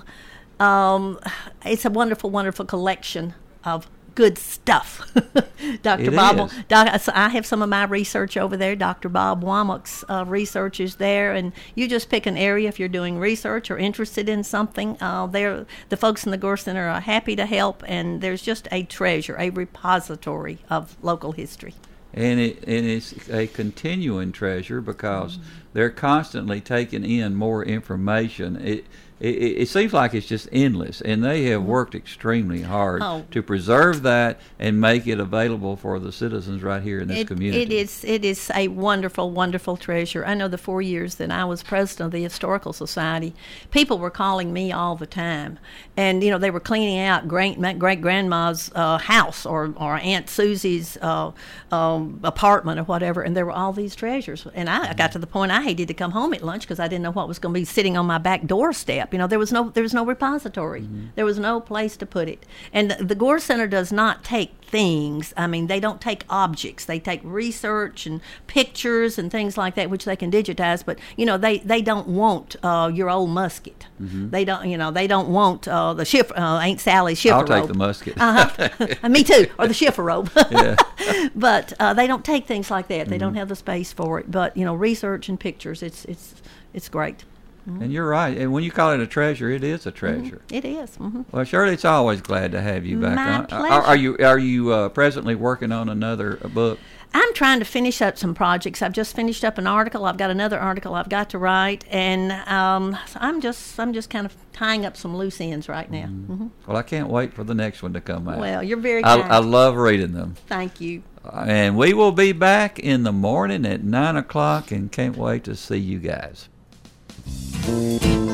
Um, it's a wonderful, wonderful collection of good stuff. Doctor It Bob, is. doc, so I have some of my research over there. Doctor Bob Womack's uh, research is there, and you just pick an area if you're doing research or interested in something. Uh, there, the folks in the Gore Center are happy to help, and there's just a treasure, a repository of local history. And it and it's a continuing treasure because they're constantly taking in more information. It, it it seems like it's just endless, and they have worked extremely hard Oh. to preserve that and make it available for the citizens right here in this It, community. it is it is a wonderful, wonderful treasure. I know the four years that I was president of the Historical Society, people were calling me all the time, and you know they were cleaning out great great grandma's uh, house or or Aunt Susie's uh, um, apartment or whatever, and there were all these treasures. And I, I got to the point I hated to come home at lunch because I didn't know what was going to be sitting on my back doorstep. scrap. You know, there was no there was no repository. Mm-hmm. There was no place to put it. And the, the Gore Center does not take things. I mean, they don't take objects. They take research and pictures and things like that, which they can digitize. But you know, they, they don't want uh, your old musket. Mm-hmm. They don't. You know, they don't want uh, the Schiffer, uh, Aunt Sally's Schiffer I'll robe. take the musket. Uh-huh. Me too, or the Schiffer robe. Yeah. But uh, they don't take things like that. They Mm-hmm. don't have the space for it. But you know, research and pictures, it's it's it's great. Mm-hmm. And you're right. And when you call it a treasure, it is a treasure. Mm-hmm. It is. Mm-hmm. Well, Shirley, it's always glad to have you back My on. pleasure. Are, are you are you uh, presently working on another uh, book? I'm trying to finish up some projects. I've just finished up an article. I've got another article I've got to write, and um, so I'm just I'm just kind of tying up some loose ends right now. Mm. Mm-hmm. Well, I can't wait for the next one to come out. Well, you're very I, kind. I love reading them. Thank you. And we will be back in the morning at nine o'clock, and can't wait to see you guys.